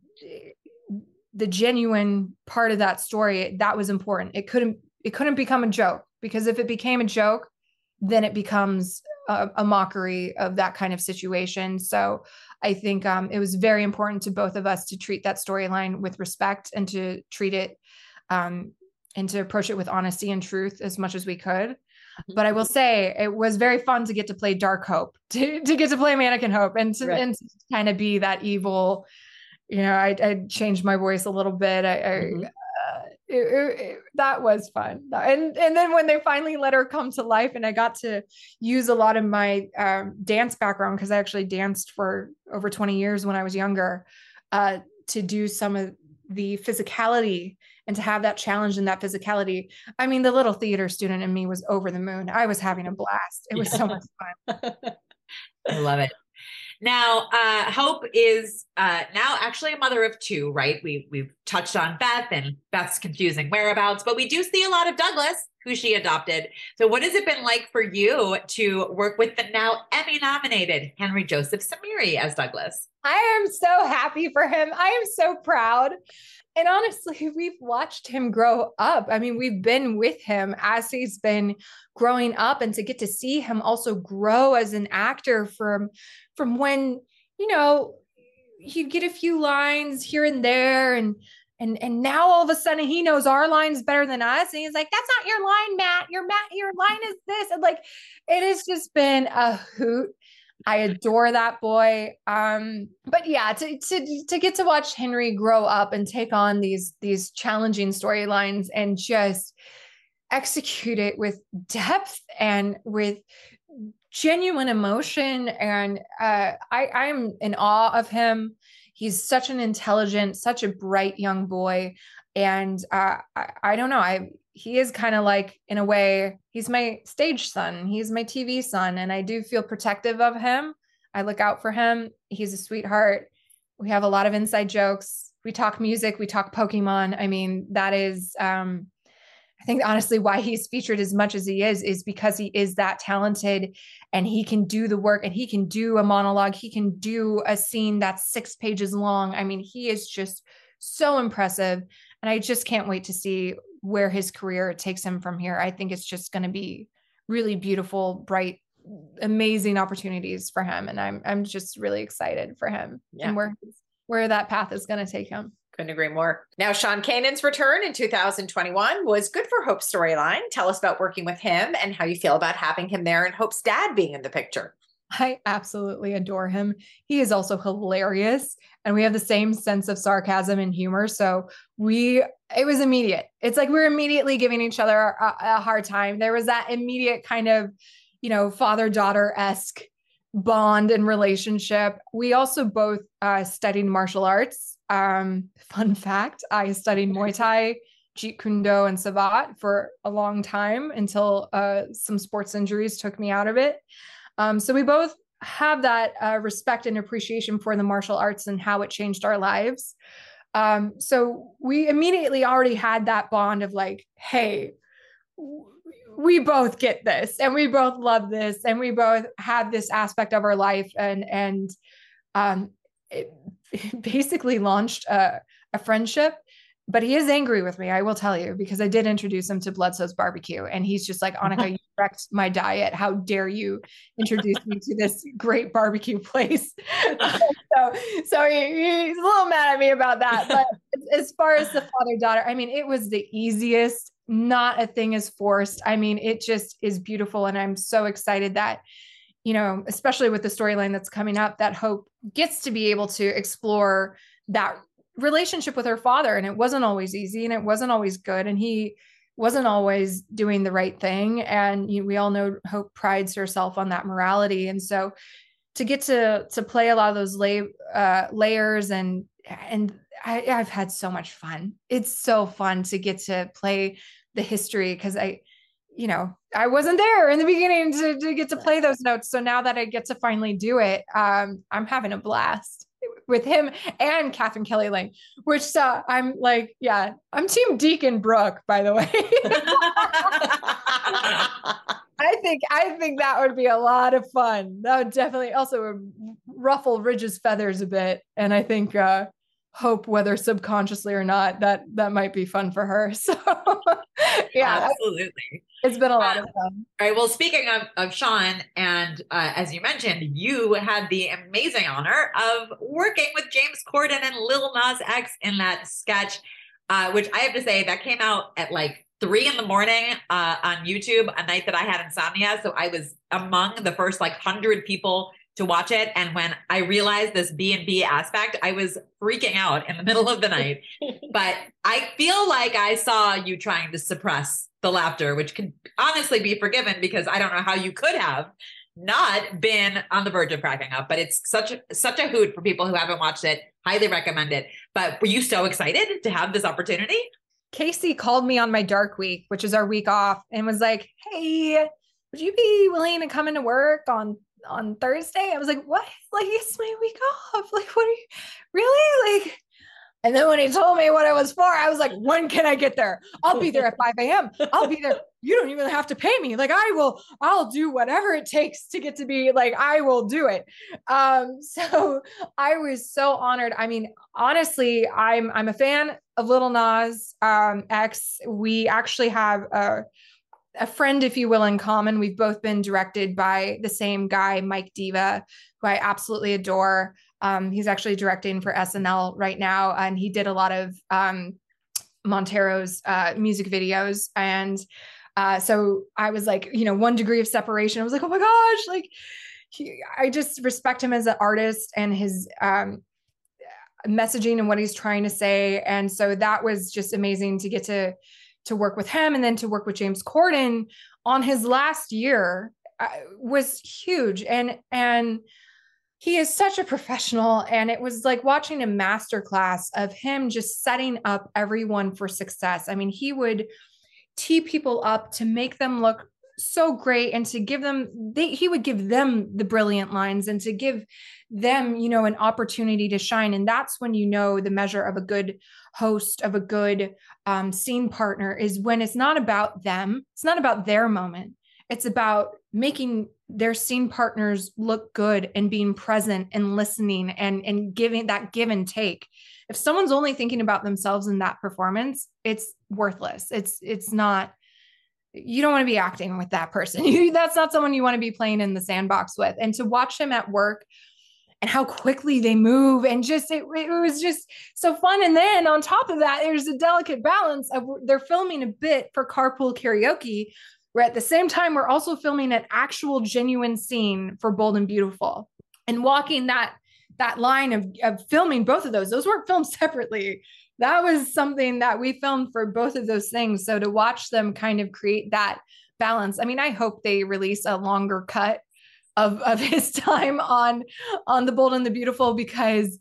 the genuine part of that story. That was important. It couldn't it couldn't become a joke, because if it became a joke, then it becomes a, a mockery of that kind of situation. So I think um, it was very important to both of us to treat that storyline with respect and to treat it um, and to approach it with honesty and truth as much as we could. But I will say it was very fun to get to play Dark Hope, to, to get to play Mannequin Hope, and to, right. and to kind of be that evil, you know, I, I changed my voice a little bit. I, mm-hmm. I uh, it, it, it, that was fun. And, and then when they finally let her come to life and I got to use a lot of my um, dance background, because I actually danced for over twenty years when I was younger, uh, to do some of the physicality and to have that challenge and that physicality. I mean, the little theater student in me was over the moon. I was having a blast. It was yeah. so much fun.
I love it. Now, uh, Hope is uh, now actually a mother of two, right? We, we've touched on Beth and Beth's confusing whereabouts, but we do see a lot of Douglas, who she adopted. So what has it been like for you to work with the now Emmy-nominated Henry Joseph Samiri as Douglas?
I am so happy for him. I am so proud. And honestly, we've watched him grow up. I mean, we've been with him as he's been growing up, and to get to see him also grow as an actor from, from when, you know, he'd get a few lines here and there, and and and now all of a sudden he knows our lines better than us. And he's like, that's not your line, Matt. Your Matt, your line is this. And like, it has just been a hoot. I adore that boy. Um, but yeah, to, to, to get to watch Henry grow up and take on these, these challenging storylines and just execute it with depth and with genuine emotion. And uh, I, I'm in awe of him. He's such an intelligent, such a bright young boy. And uh, I, I don't know, I, he is kind of like, in a way, he's my stage son. He's my T V son. And I do feel protective of him. I look out for him. He's a sweetheart. We have a lot of inside jokes. We talk music. We talk Pokemon. I mean, that is, um, I think honestly why he's featured as much as he is, is because he is that talented and he can do the work, and he can do a monologue. He can do a scene that's six pages long. I mean, he is just so impressive. And I just can't wait to see where his career takes him from here. I think it's just going to be really beautiful, bright, amazing opportunities for him. And I'm, I'm just really excited for him yeah. and where, where that path is going to take him.
Couldn't agree more. Now, Sean Kanan's return in two thousand twenty-one was good for Hope's storyline. Tell us about working with him and how you feel about having him there and Hope's dad being in the picture.
I absolutely adore him. He is also hilarious, and we have the same sense of sarcasm and humor. So we, it was immediate. It's like we're immediately giving each other a, a hard time. There was that immediate kind of, you know, father-daughter-esque bond and relationship. We also both uh, studied martial arts. Um, fun fact, I studied Muay Thai, Jeet Kune Do, and Savate for a long time until uh, some sports injuries took me out of it. Um, so we both have that uh, respect and appreciation for the martial arts and how it changed our lives. Um, so we immediately already had that bond of like, hey, we both get this and we both love this and we both have this aspect of our life. And, and um, it, it basically launched a, a friendship. but he is angry with me, I will tell you, because I did introduce him to Bledsoe's barbecue. And he's just like, Annika, you wrecked my diet. How dare you introduce me to this great barbecue place? so so he, he's a little mad at me about that. But as far as the father-daughter, I mean, it was the easiest. Not a thing is forced. I mean, it just is beautiful. And I'm so excited that, you know, especially with the storyline that's coming up, that Hope gets to be able to explore that relationship with her father. And it wasn't always easy, and it wasn't always good. And he wasn't always doing the right thing. And you know, we all know Hope prides herself on that morality. And so to get to, to play a lot of those lay, uh, layers and, and I, I've had so much fun. It's so fun to get to play the history, because I, you know, I wasn't there in the beginning to, to get to play those notes. So now that I get to finally do it, um, I'm having a blast with him and Catherine Kelly Lang, which uh, I'm like, yeah, I'm team Deacon Brooke, by the way. I think, I think that would be a lot of fun. That would definitely also ruffle Ridge's feathers a bit. And I think, uh, Hope, whether subconsciously or not, that that might be fun for her. So yeah,
absolutely.
It's been a lot
uh,
of fun.
All right. Well, speaking of, of Sean, and uh, as you mentioned, you had the amazing honor of working with James Corden and Lil Nas X in that sketch, uh, which I have to say that came out at like three in the morning uh, on YouTube, a night that I had insomnia. So I was among the first like hundred people to watch it. And when I realized this B and B aspect, I was freaking out in the middle of the night. But I feel like I saw you trying to suppress the laughter, which can honestly be forgiven, because I don't know how you could have not been on the verge of cracking up. But it's such a, such a hoot for people who haven't watched it. Highly recommend it. But were you so excited to have this opportunity?
Casey called me on my dark week, which is our week off, and was like, hey, would you be willing to come into work on on Thursday? I was like, what? Like, it's my week off. Like, what are you really like? And then when he told me what it was for, I was like, when can I get there? I'll be there at five a.m. I'll be there. You don't even have to pay me. Like, I will, I'll do whatever it takes to get to be like, I will do it. Um, so I was so honored. I mean, honestly, I'm, I'm a fan of Lil Nas um, X. We actually have a, a friend, if you will, in common. We've both been directed by the same guy, Mike Diva, who I absolutely adore. Um, he's actually directing for S N L right now, and he did a lot of um, Montero's uh, music videos. And uh, so I was like, you know, one degree of separation. I was like, oh my gosh, like he, I just respect him as an artist and his um, messaging and what he's trying to say. And so that was just amazing to get to to work with him, and then to work with James Corden on his last year uh, was huge. And, and he is such a professional, and it was like watching a masterclass of him just setting up everyone for success. I mean, he would tee people up to make them look so great, and to give them, they, he would give them the brilliant lines, and to give them, you know, an opportunity to shine. And that's when, you know, the measure of a good host, of a good um, scene partner, is when it's not about them. It's not about their moment. It's about making their scene partners look good, and being present and listening, and, and giving that give and take. If someone's only thinking about themselves in that performance, it's worthless. It's, it's not, you don't want to be acting with that person. That's not someone you want to be playing in the sandbox with. And to watch him at work and how quickly they move, and just, it, it was just so fun. And then on top of that, there's a delicate balance of, they're filming a bit for Carpool Karaoke, where at the same time, we're also filming an actual genuine scene for Bold and Beautiful, and walking that, that line of, of filming both of those. Those weren't filmed separately. That was something that we filmed for both of those things. So to watch them kind of create that balance, I mean, I hope they release a longer cut of, of his time on, on The Bold and the Beautiful, because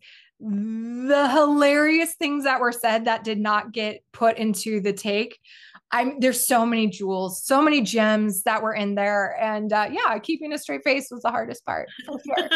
the hilarious things that were said that did not get put into the take, I'm, there's so many jewels, so many gems that were in there. And uh, yeah, keeping a straight face was the hardest part, for sure.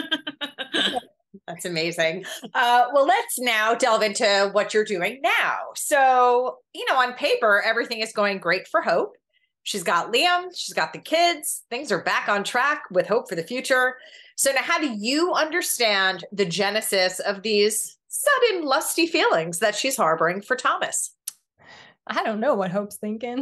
That's amazing. Uh, well, let's now delve into what you're doing now. So, you know, on paper, everything is going great for Hope. She's got Liam, she's got the kids, things are back on track with hope for the future. So now, how do you understand the genesis of these sudden lusty feelings that she's harboring for Thomas?
I don't know what Hope's thinking.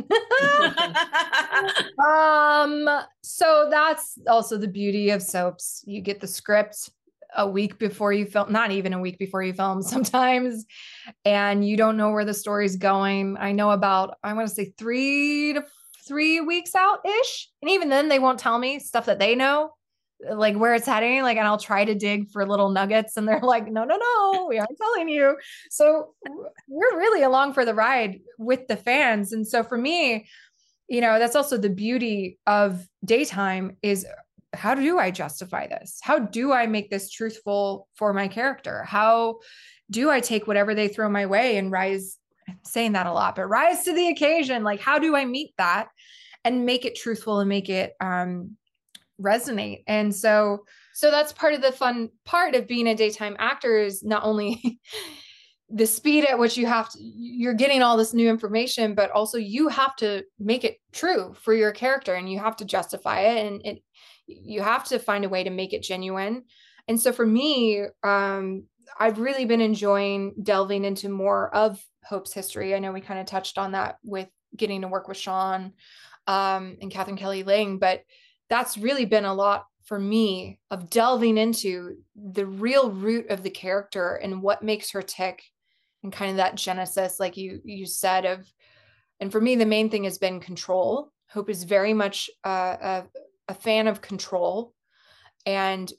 um, so that's also the beauty of soaps. You get the script a week before you film, not even a week before you film sometimes, and you don't know where the story's going. I know about, I want to say three to three weeks out ish. And even then they won't tell me stuff that they know, like where it's heading. Like, and I'll try to dig for little nuggets and they're like, no, no, no, we aren't telling you. So we're really along for the ride with the fans. And so for me, you know, that's also the beauty of daytime is, how do I justify this? How do I make this truthful for my character? How do I take whatever they throw my way and rise, I'm saying that a lot, but rise to the occasion? Like, how do I meet that and make it truthful and make it um, resonate? And so, so that's part of the fun part of being a daytime actor is not only the speed at which you have to, you're getting all this new information, but also you have to make it true for your character and you have to justify it. And it, you have to find a way to make it genuine. And so for me, um, I've really been enjoying delving into more of Hope's history. I know we kind of touched on that with getting to work with Sean um, and Catherine Kelly Lang, but that's really been a lot for me of delving into the real root of the character and what makes her tick and kind of that genesis, like you, you said of, and for me, the main thing has been control. Hope is very much uh, a, a fan of control and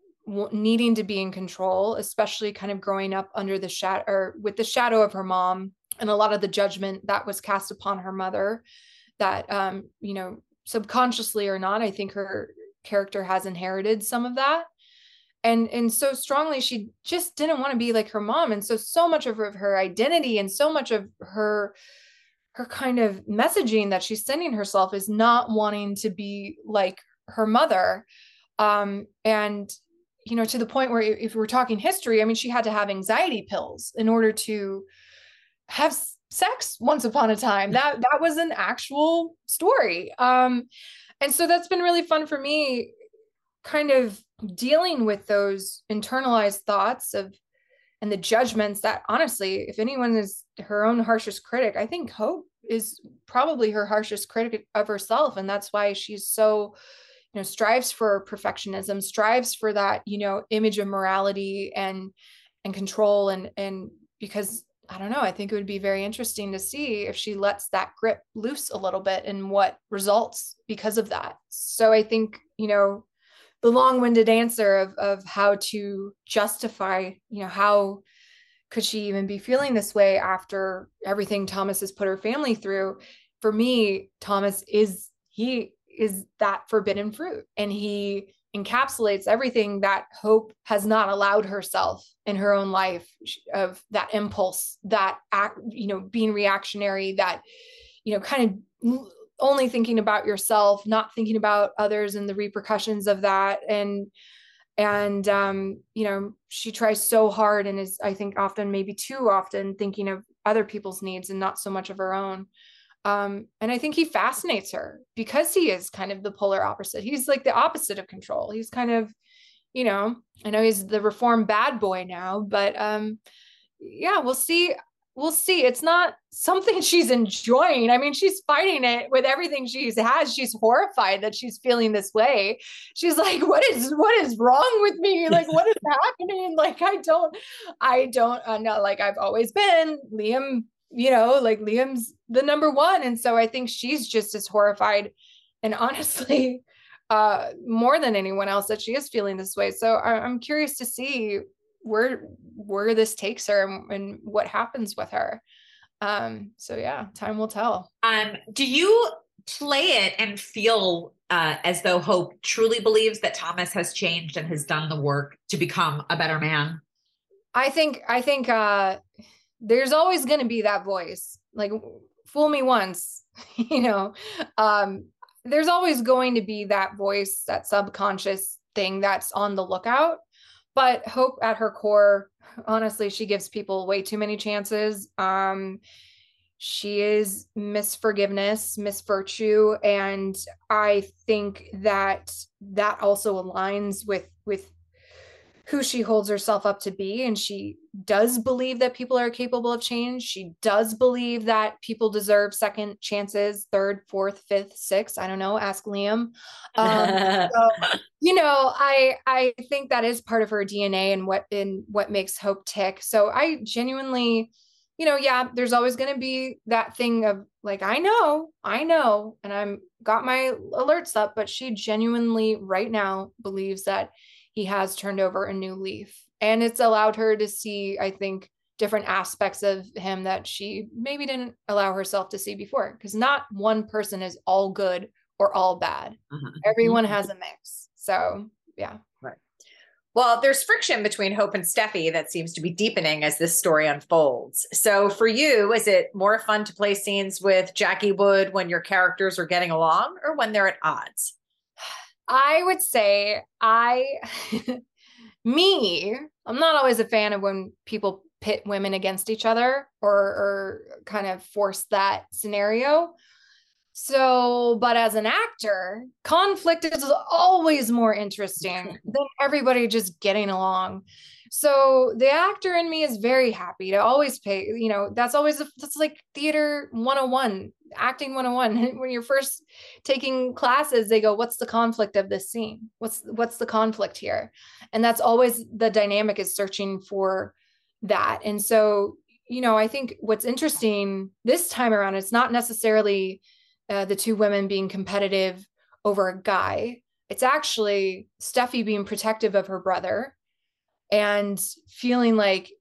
w- needing to be in control, especially kind of growing up under the shadow or with the shadow of her mom and a lot of the judgment that was cast upon her mother that, um, you know, subconsciously or not, I think her character has inherited some of that. And, and so strongly, she just didn't want to be like her mom. And so, so much of her, of her identity and so much of her, her kind of messaging that she's sending herself is not wanting to be like her mother. Um, and, you know, to the point where if we're talking history, I mean, she had to have anxiety pills in order to have sex once upon a time. That, that was an actual story. Um, and so that's been really fun for me, kind of dealing with those internalized thoughts of, and the judgments that honestly, if anyone is her own harshest critic, I think Hope is probably her harshest critic of herself. And that's why she's so, you know, strives for perfectionism, strives for that, you know, image of morality and, and control. And, and because I don't know, I think it would be very interesting to see if she lets that grip loose a little bit and what results because of that. So I think, you know, the long-winded answer of, of how to justify, you know, how could she even be feeling this way after everything Thomas has put her family through? For me, Thomas is, he is that forbidden fruit, and he encapsulates everything that Hope has not allowed herself in her own life, of that impulse, that act, you know, being reactionary, that, you know, kind of only thinking about yourself, not thinking about others and the repercussions of that. And, and, um, you know, she tries so hard and is, I think often, maybe too often, thinking of other people's needs and not so much of her own. Um, and I think he fascinates her because he is kind of the polar opposite. He's like the opposite of control. He's kind of, you know, I know he's the reformed bad boy now, but, um, yeah, we'll see. We'll see. It's not something she's enjoying. I mean, she's fighting it with everything she has. She's horrified that she's feeling this way. She's like, what is, what is wrong with me? Like, what is happening? Like, I don't, I don't uh, know. Like I've always been Liam, you know, like Liam's the number one. And so I think she's just as horrified and honestly, uh, more than anyone else, that she is feeling this way. So I, I'm curious to see where where this takes her and, and what happens with her. Um, so yeah, time will tell.
Um, do you play it and feel uh, as though Hope truly believes that Thomas has changed and has done the work to become a better man?
I think I think uh, there's always going to be that voice, like, fool me once, you know. Um, there's always going to be that voice, that subconscious thing that's on the lookout. But Hope at her core, honestly, she gives people way too many chances. Um, she is Miss Forgiveness, Miss Virtue. And I think that that also aligns with, with who she holds herself up to be. And she does believe that people are capable of change. She does believe that people deserve second chances, third, fourth, fifth, sixth. I don't know. Ask Liam. Um, so, you know, I I think that is part of her D N A and what in what makes Hope tick. So I genuinely, you know, yeah, there's always going to be that thing of like, I know, I know, and I'm got my alerts up, but she genuinely right now believes that he has turned over a new leaf. And it's allowed her to see, I think, different aspects of him that she maybe didn't allow herself to see before. Because not one person is all good or all bad. Uh-huh. Everyone has a mix. So, yeah.
Right. Well, there's friction between Hope and Steffy that seems to be deepening as this story unfolds. So for you, is it more fun to play scenes with Jackie Wood when your characters are getting along or when they're at odds?
I would say I... Me, I'm not always a fan of when people pit women against each other or, or kind of force that scenario. So, but as an actor, conflict is always more interesting than everybody just getting along. So the actor in me is very happy to always pay, you know, that's always, that's like theater one oh one, acting one oh one. When you're first taking classes, they go, what's the conflict of this scene? What's, what's the conflict here? And that's always the dynamic, is searching for that. And so, you know, I think what's interesting this time around, it's not necessarily uh, the two women being competitive over a guy. It's actually Steffy being protective of her brother and feeling like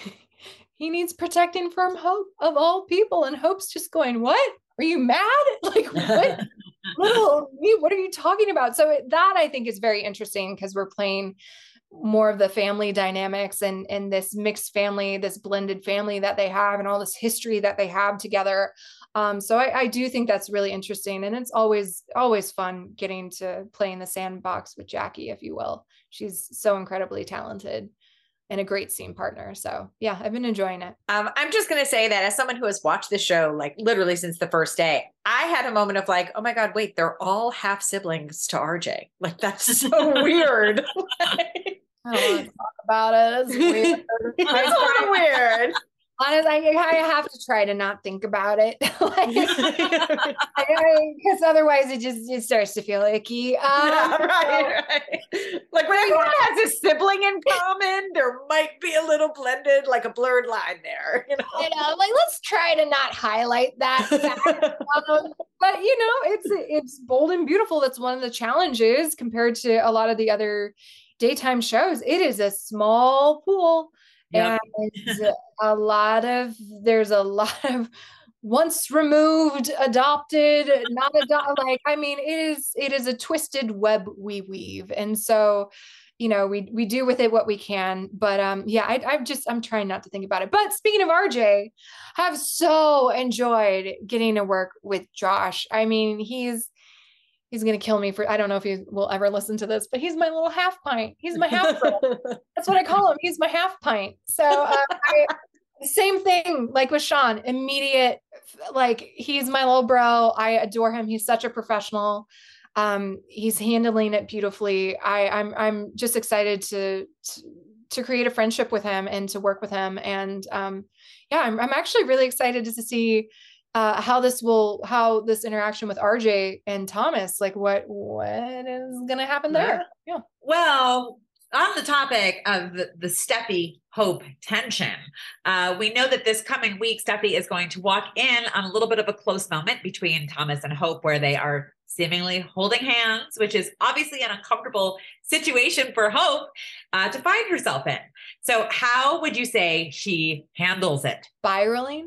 he needs protecting from Hope of all people. And Hope's just going, what? Are you mad? Like, what? Little me, what are you talking about? So that I think is very interesting because we're playing more of the family dynamics and, and this mixed family, this blended family that they have and all this history that they have together. Um, so I, I do think that's really interesting. And it's always, always fun getting to play in the sandbox with Jackie, if you will. She's so incredibly talented and a great scene partner. So yeah, I've been enjoying it.
Um, I'm just going to say that as someone who has watched the show, like literally since the first day, I had a moment of like, oh my God, wait, they're all half siblings to R J. Like, that's so weird.
I don't want to talk about it. It's weird.
It's so weird.
Honestly, I, I have to try to not think about it. Because otherwise it just it starts to feel icky. Um,
yeah, right, right. Like when everyone has a sibling in common, there might be a little blended, like a blurred line there. You know,
I know, like let's try to not highlight that fact. um, but you know, it's it's bold and beautiful. That's one of the challenges compared to a lot of the other daytime shows. It is a small pool. Yep. And a lot of, there's a lot of once removed, adopted, not adopted. Like, I mean, it is, it is a twisted web we weave. And so, you know, we, we do with it what we can, but um, yeah, I, I've just, I'm trying not to think about it. But speaking of R J, I've so enjoyed getting to work with Josh. I mean, he's, He's going to kill me for, I don't know if he will ever listen to this, but he's my little half pint. He's my half girl. That's what I call him. He's my half pint. So uh, I, same thing, like with Sean, immediate, like he's my little bro. I adore him. He's such a professional. Um, he's handling it beautifully. I I'm, I'm just excited to, to, to create a friendship with him and to work with him. And um, yeah, I'm, I'm actually really excited to see Uh, how this will, how this interaction with R J and Thomas, like what, what is going to happen there?
Yeah. Well, on the topic of the, the Steffy Hope tension, uh, we know that this coming week, Steffy is going to walk in on a little bit of a close moment between Thomas and Hope, where they are seemingly holding hands, which is obviously an uncomfortable situation for Hope uh, to find herself in. So how would you say she handles it?
Spiraling.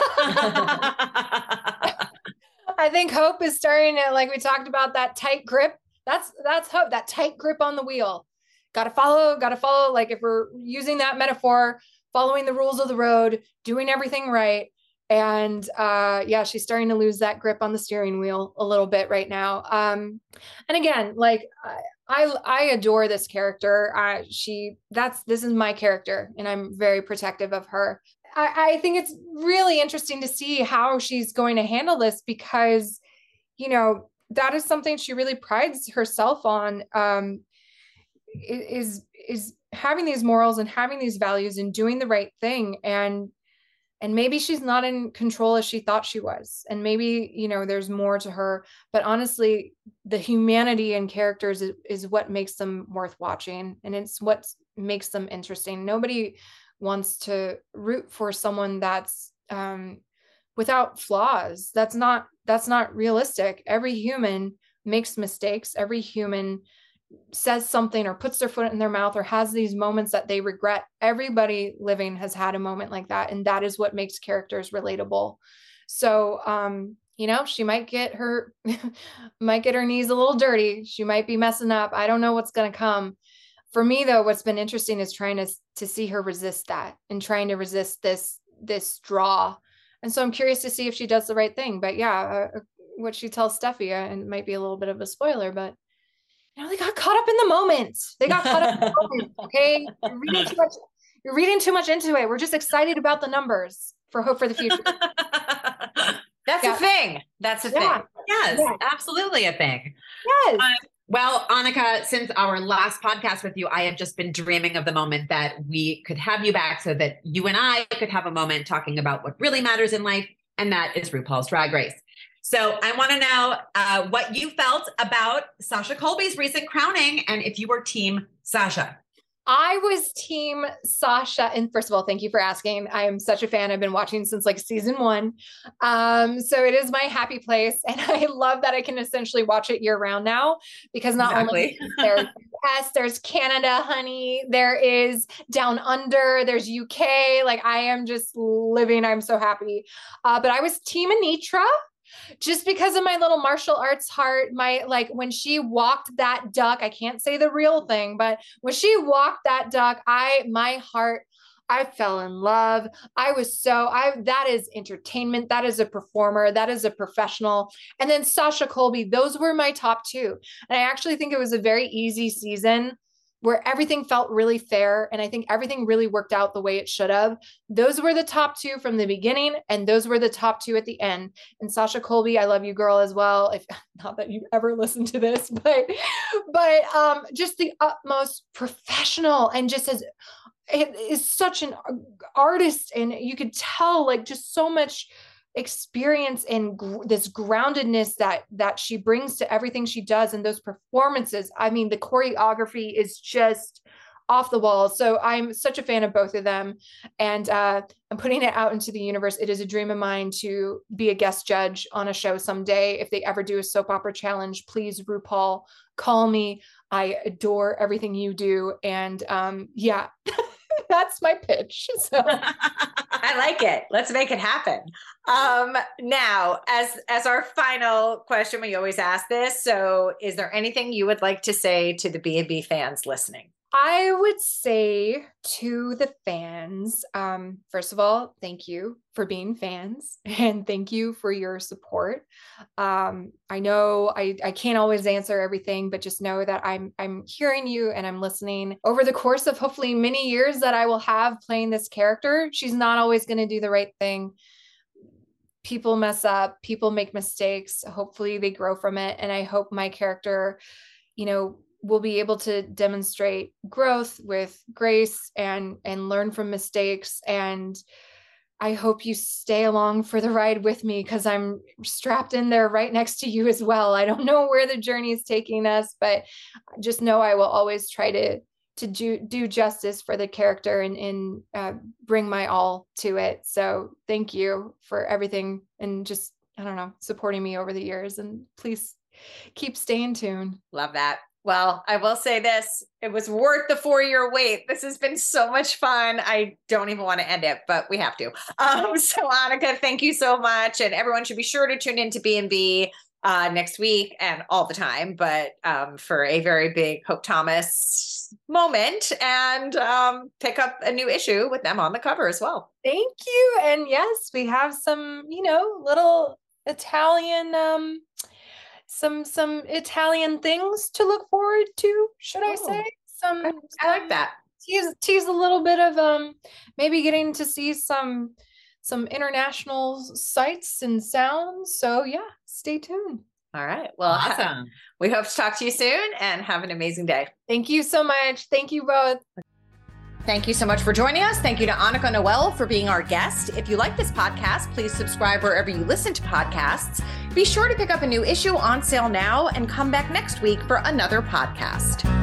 I think Hope is starting to, like we talked about, that tight grip. That's, that's Hope, that tight grip on the wheel. Got to follow, got to follow. Like if we're using that metaphor, following the rules of the road, doing everything right. And uh, yeah, she's starting to lose that grip on the steering wheel a little bit right now. Um, and again, like I, I adore this character. Uh, she, that's, this is my character and I'm very protective of her. I, I think it's really interesting to see how she's going to handle this because, you know, that is something she really prides herself on. Um, is is having these morals and having these values and doing the right thing. And and maybe she's not in control as she thought she was. And maybe, you know, there's more to her, but honestly, the humanity in characters is, is what makes them worth watching. And it's what makes them interesting. Nobody wants to root for someone that's um, without flaws. That's not, that's not realistic. Every human makes mistakes. Every human says something or puts their foot in their mouth or has these moments that they regret. Everybody living has had a moment like that. And that is what makes characters relatable. So, um, you know, she might get her, might get her knees a little dirty. She might be messing up. I don't know what's going to come. For me though, what's been interesting is trying to, to see her resist that and trying to resist this, this draw. And so I'm curious to see if she does the right thing. But yeah, uh, what she tells Steffi, uh, and it might be a little bit of a spoiler, but you know, they got caught up in the moment. They got caught up in the moment. Okay. You're reading too much. You're reading too much into it. We're just excited about the numbers for hope for the future.
That's yeah. a thing. That's a yeah. thing.
Yes, yeah. Absolutely a thing.
Yes.
Uh, well, Annika, since our last podcast with you, I have just been dreaming of the moment that we could have you back so that you and I could have a moment talking about what really matters in life. And that is RuPaul's Drag Race. So I want to know uh, what you felt about Sasha Colby's recent crowning and if you were team Sasha.
I was team Sasha. And first of all, thank you for asking. I am such a fan. I've been watching since like season one. Um, so it is my happy place. And I love that I can essentially watch it year round now, because not
exactly.
only there's S, there's Canada, honey, there is Down Under, there's U K. Like I am just living. I'm so happy. Uh, but I was team Anitra. Just because of my little martial arts heart, my, like when she walked that duck, I can't say the real thing, but when she walked that duck, I, my heart, I fell in love. I was so, I, that is entertainment. That is a performer. That is a professional. And then Sasha Colby, those were my top two. And I actually think it was a very easy season where everything felt really fair. And I think everything really worked out the way it should have. Those were the top two from the beginning, and those were the top two at the end. And Sasha Colby, I love you, girl, as well. If not that you ever listened to this, but, but um, just the utmost professional, and just as it is such an artist, and you could tell like just so much experience and gr- this groundedness that that she brings to everything she does, and those performances. I mean, the choreography is just off the wall. So I'm such a fan of both of them, and uh, I'm putting it out into the universe. It is a dream of mine to be a guest judge on a show someday. If they ever do a soap opera challenge, please, RuPaul, call me. I adore everything you do, and um, yeah. That's my pitch. So
I like it. Let's make it happen. Um, now, as as our final question, we always ask this. So, is there anything you would like to say to the B and B fans listening?
I would say to the fans, um, first of all, thank you for being fans, and thank you for your support. Um, I know I, I can't always answer everything, but just know that I'm I'm hearing you and I'm listening. Over the course of hopefully many years that I will have playing this character, she's not always going to do the right thing. People mess up, people make mistakes. Hopefully they grow from it. And I hope my character, you know, will be able to demonstrate growth with grace and and learn from mistakes. And I hope you stay along for the ride with me, because I'm strapped in there right next to you as well. I don't know where the journey is taking us, but just know I will always try to to do do justice for the character and, and uh, bring my all to it. So thank you for everything, and just, I don't know, supporting me over the years, and please keep staying tuned.
Love that. Well, I will say this, it was worth the four-year wait. This has been so much fun. I don't even want to end it, but we have to. Um, so Annika, thank you so much. And everyone should be sure to tune into B and B uh, next week and all the time, but um, for a very big Hope Thomas moment, and um, pick up a new issue with them on the cover as well.
Thank you. And yes, we have some, you know, little Italian, um, some some Italian things to look forward to, should I
Oh,
say? Some,
I, I like that.
tease tease a little bit of um maybe getting to see some some international sights and sounds. So yeah, stay tuned.
All right. Well,
awesome.
We hope to talk to you soon and have an amazing day.
Thank you so much. Thank you both.
Thank you so much for joining us. Thank you to Annika Noel for being our guest. If you like this podcast, please subscribe wherever you listen to podcasts. Be sure to pick up a new issue on sale now and come back next week for another podcast.